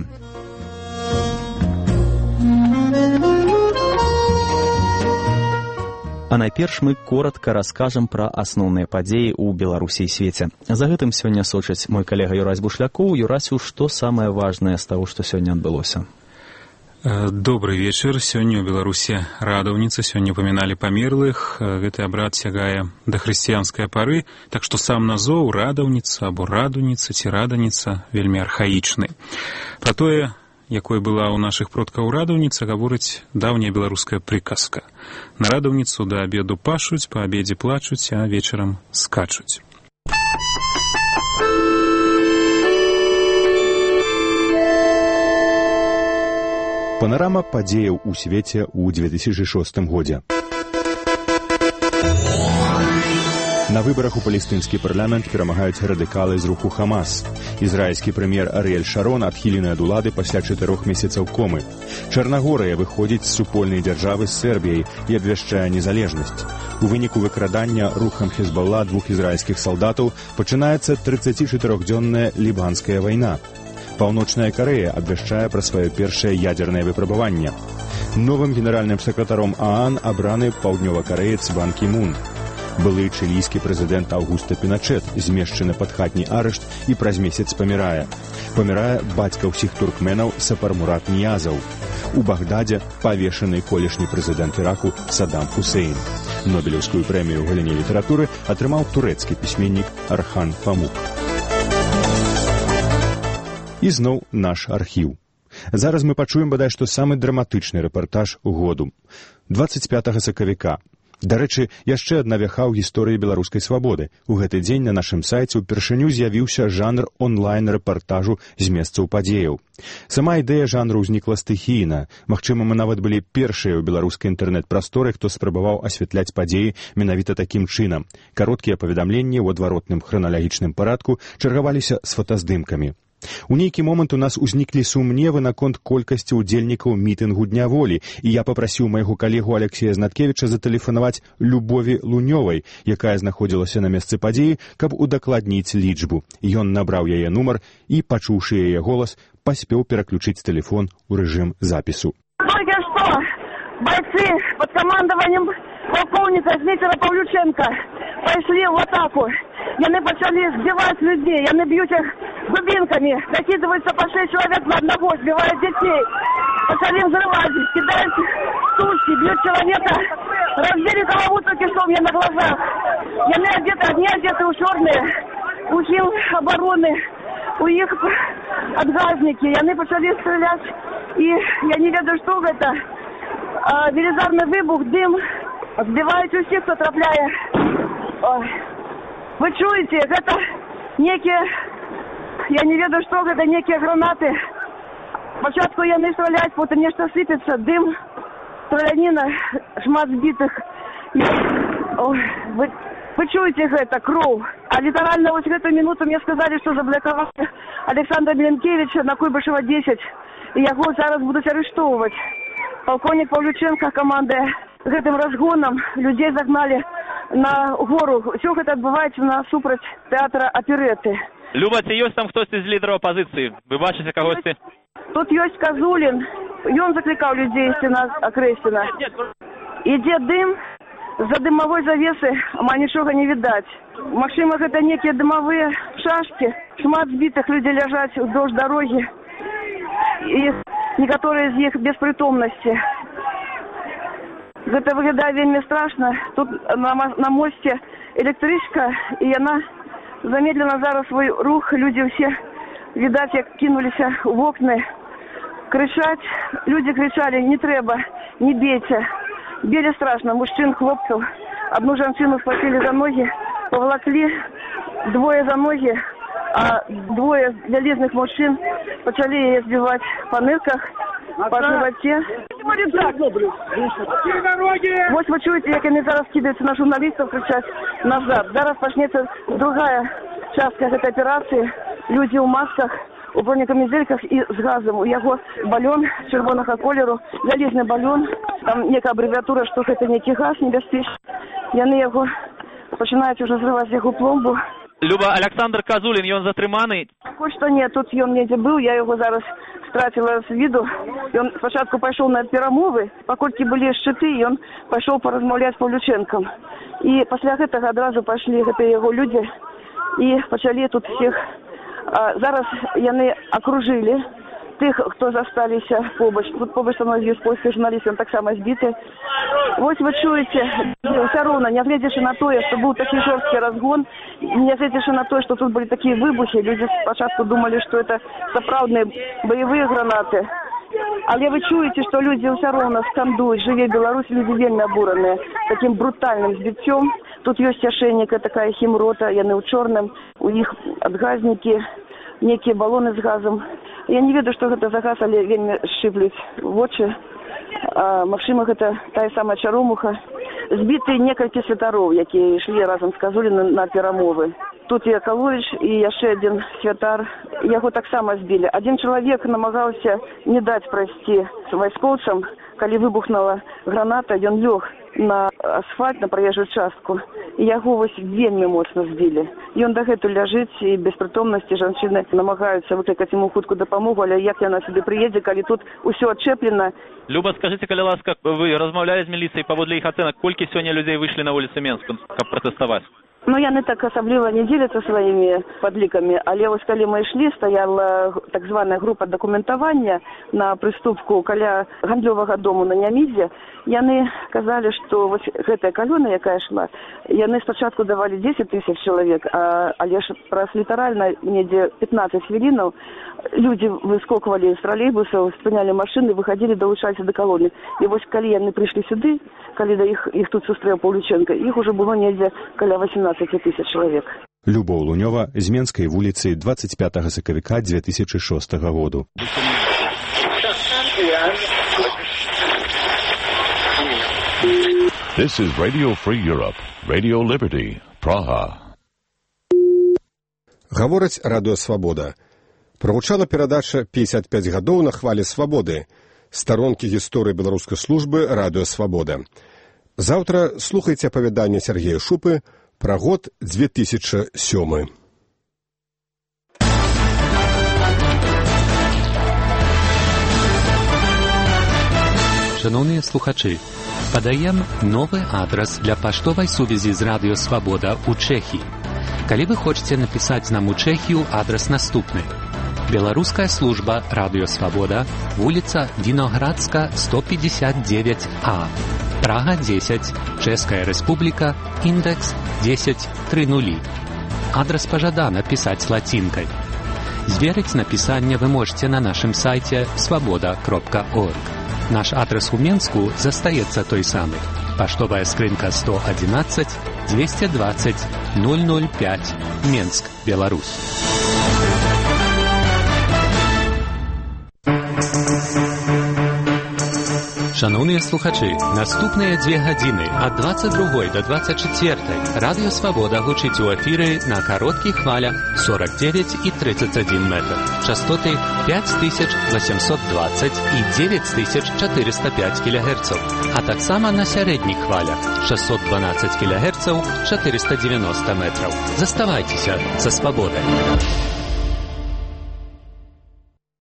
А найперш мы коротка раскажам пра асноўныя падзеі ў Беларусі і свеце. За гэтым сёння сочыць мой калега Юрась Бушлякоў. Юрасю, што самае важнае з таго, што сёння адбылося? Добрый вечер. Сёння ў Беларусі радаўніца. Сёння паміналі памерлых. Гэты абрад сягае да хрысціянскай пары. Так што сам назоў радаўніца або радуніца ці раданіца вельмі архаічны. Пра тое, якой была ў нашых продкаў радаўніца, гаворыць даўняя беларуская прыказка. На радаўніцу да абеду пашуць, па абедзе плачуць, а вечарам скачуць. Панарама падзеяў у свеце ў 2006 годзе. На выбарах у палестынскі парламент перамагаюць радыкалы з руху Хамас. Ізраільскі прэм'ер Арыэль Шарон адхілены ад улады пасля 4 месяцаў комы. Чарнагорыя выходзіць з супольнай дзяржавы з Сербіяй і абвяшчае незалежнасць. У выніку выкрадання рухам Хезбалла 2 ізраільскіх салдатаў пачынаецца 34-дзённая лібанская вайна. Паўночная Карэя абвяшчае пра сваё першае ядзернае выпрабаванне. Новым генеральным сакратаром ААН абраны паўднёвакарэец Бан Кі-мун. Былы чылійскі прэзідэнт Аўгуста Піначэт змешчаны пад хатні арышт і праз месяц памірае. Памірае бацька ўсіх туркменаў Сапар-Мурат Ніязаў. У Багдадзе павешаны колішні прэзідэнт Іраку Саддам Хусейн. Нобелеўскую прэмію ў галіне літаратуры атрымаў турэцкі пісьменнік Архан Памук. І зноў наш архіў. Зараз мы пачуем бадай што самы драматычны рэпартаж году. 25 сакавіка. Дарэчы, яшчэ адна вяха ў гісторыі беларускай свабоды. У гэты дзень на нашым сайце ўпершыню з'явіўся жанр онлайн-рэпартажу з месцаў падзеяў. Сама ідэя жанру ўзнікла стыхійна. Магчыма, мы нават былі першыя ў беларускай інтэрнэт-прасторы, хто спрабаваў асвятляць падзеі менавіта такім чынам. Кароткія паведамленні ў адваротным храналагічным парадку чаргаваліся з фотаздымкамі. У нейкі момант у нас узніклі сумневы наконт колькасці ўдзельнікаў мітынгу Дня волі, і я папрасіў майго калегу Алексея Знаткевіча затэлефанаваць Любові Лунёвай, якая знаходзілася на месцы падзеі, каб удакладніць лічбу. Ён набраў яе нумар і, пачуўшы яе голас, паспеў пераключыць тэлефон у рэжым запісу. Только что бойцы под командованием полковника Дмитрия Павлюченко пошли в атаку. яны пачалі збіваць людзей, яны б'юць іх дубінкамі, закидываются по 6 человек на одного, сбивают детей. Пошли взрывать, кидают сушки, бьют человека. Разбили голову только что у меня на глазах. Яны одни одеты у черные, у сил обороны, у их отгазники. Яны пошли стрелять. И я не ведаю, что это. Велизарный выбух, дым. Сбивают усіх, кто трапляет. Вы чуете, это некие, я не ведаю, что это, некие гранаты. Спочатку яны стреляют, потом нечто сыпется, дым, стрелянина, шмат сбитых. Вы чуете это, кровь. А литерально вот в эту минуту мне сказали, что заблоковали Александра Миленкевича на Куйбышева 10. И его зараз будут арестовывать. Полковник Павлюченко командой гэтым разгоном людей загнали на гору. Все это отбывается насупроть театра опереты. Люба, ці ёсць там хтось із лідерів опозиції? Ви бачите когось? Тут есть Козулин, и он закликал людей стена Окрестина. Идет дым, за дымовой завесы, а ничего не видать. В машинах это некие дымовые шашки, шмат сбитых людей лежат вдоль дороги. И некоторые из них без притомности. Это выглядит вельми страшно. Тут на мосте электричка, и она замедлила зараз свой рух. Люди все, видать, як кинулись в окна кричать. Люди кричали: не треба, не бейте. Били страшно, мужчин, хлопцев. Одну женщину схватили за ноги, поволокли, двое за ноги, а двое железных мужчин почали ее сбивать по нырках, по животе. Вот вы чуете, как они зараз кидаются на журналистов, кричать назад. Зараз почнется другая часть этой операции. Люди в масках, у бронекамізельках і з газом. У яго балён чырвонага колеру, залізны балён. Там некая аббревиатура, што гэта некі газ небяспечны. Яны яго пачынаюць уже зрываць яго пломбу. Люба, Александр Козулин, ён затрыманы? Пакуль што нет, тут ён недзе быў, я яго зараз стратила з виду. Ён спачатку пайшоў на перамовы, паколькі былі шчыты, ён пайшоў паразмаўляць з Павлюченкам. І пасля гэтага адразу пайшлі гэтыя яго людзі і пачалі тут всех. Зараз яны акружылі тых, хто засталіся побач. Тут побач са мной ёсць польскі журналіст, ён таксама збіты. Вось вы чуеце, ўсё роўна, нягледзячы на тое, што быў такі жорсткі разгон, нягледзячы на тое, што тут былі такія выбухі, людзі спачатку думалі, што это сапраўдныя баявыя гранаты. Але вы чуеце, што людзі ўсё роўна скандуюць: жыве Беларусь, людзі вельмі абураныя такім брутальным збіццём. Тут ёсць яшчэ некая такая хімрота, яны ў чорным, у іх адгазнікі, некія балоны з газам. Я не ведаю, што гэта за газ, але вельмі шчыплюць вочы. Магчыма, гэта тая самая чаромуха. Збіты некалькі святароў, якія ішлі разам з Козуліным на перамовы. Тут і Акаловіч, і яшчэ адзін святар. Яго таксама збілі. Адзін чалавек намагаўся не даць прайсці вайскоўцам. Калі выбухнула граната, ён лёг на асфальт, на праезжую частку. І яго вось вельмі моцна збілі. Ён дагэтуль ляжыць, і без прытомнасці жанчыны намагаюцца выклікаць яму хуткую дапамогу, але як яна сюды прыедзе, калі тут усё адчэплена. Люба, скажите, калі ласка, вы размаўлялі з міліцыяй паводле іх ацэнак, колькі сёння людзей выйшлі на вуліцы Менску, каб пратэставаць? Ну, яны так асабліва не дзеляцца сваімі падлікамі, але вось калі мы ішлі, стаяла так званая група дакументавання на прыступку каля гандлёвага дому на Нямідзе. Яны казалі, што вось гэтая калёна, якая ішла, яны спачатку давалі 10 тысяч чалавек, але ж праз літаральна недзе 15 хвілінаў людзі выскоквалі з тралейбусаў, спынялі машыны, выхадзілі, далучаліся да калоны. І вось калі яны прыйшлі сюды, калі да іх тут сустрэў Паўлюченка, іх ужо было недзе каля 18 тысяч чалавек. Любоў Лунёва з Менскай вуліцы 25 сакавіка 2006 году. This is Radio Free Europe, Radio Liberty, Praha. Гаворыць Радыё Свабода. Прагучала перадача «55 гадоў на хвалі свабоды» старонкі гісторыі беларускай службы Радыё Свабода. Заўтра слухайце апавяданне Сергея Шупы пра год 2007. Шановні слухачі, подаем новый адрес для поштовой сувязі з Радио Свобода у Чехії. Калі вы хочаце напісаць нам у Чэхію, адрас наступны. Беларуская служба «Радыё Свабода», вуліца Віноградска, 159А, Прага, 10, Чэшская Рэспубліка, індекс 1030. Адрас пажадана пісаць лацінкай. Зверыць напісанне вы можете на нашым сайце свабода.орг. Наш адрес у Менску застаецца той самы. Паштовая скрынка 111 220 005, Менск, Беларусь. Шановныя слухачы, наступныя 2 гадзіны ад 22 до 24 Радыё Свабода гучыць у эфіры на кароткіх хвалях 49 і 31 метр. Частоты 5820 і 9405 кГц, а таксама на сярэдніх хвалях 612 кГц 490 метраў. Заставайцеся са Свабодай.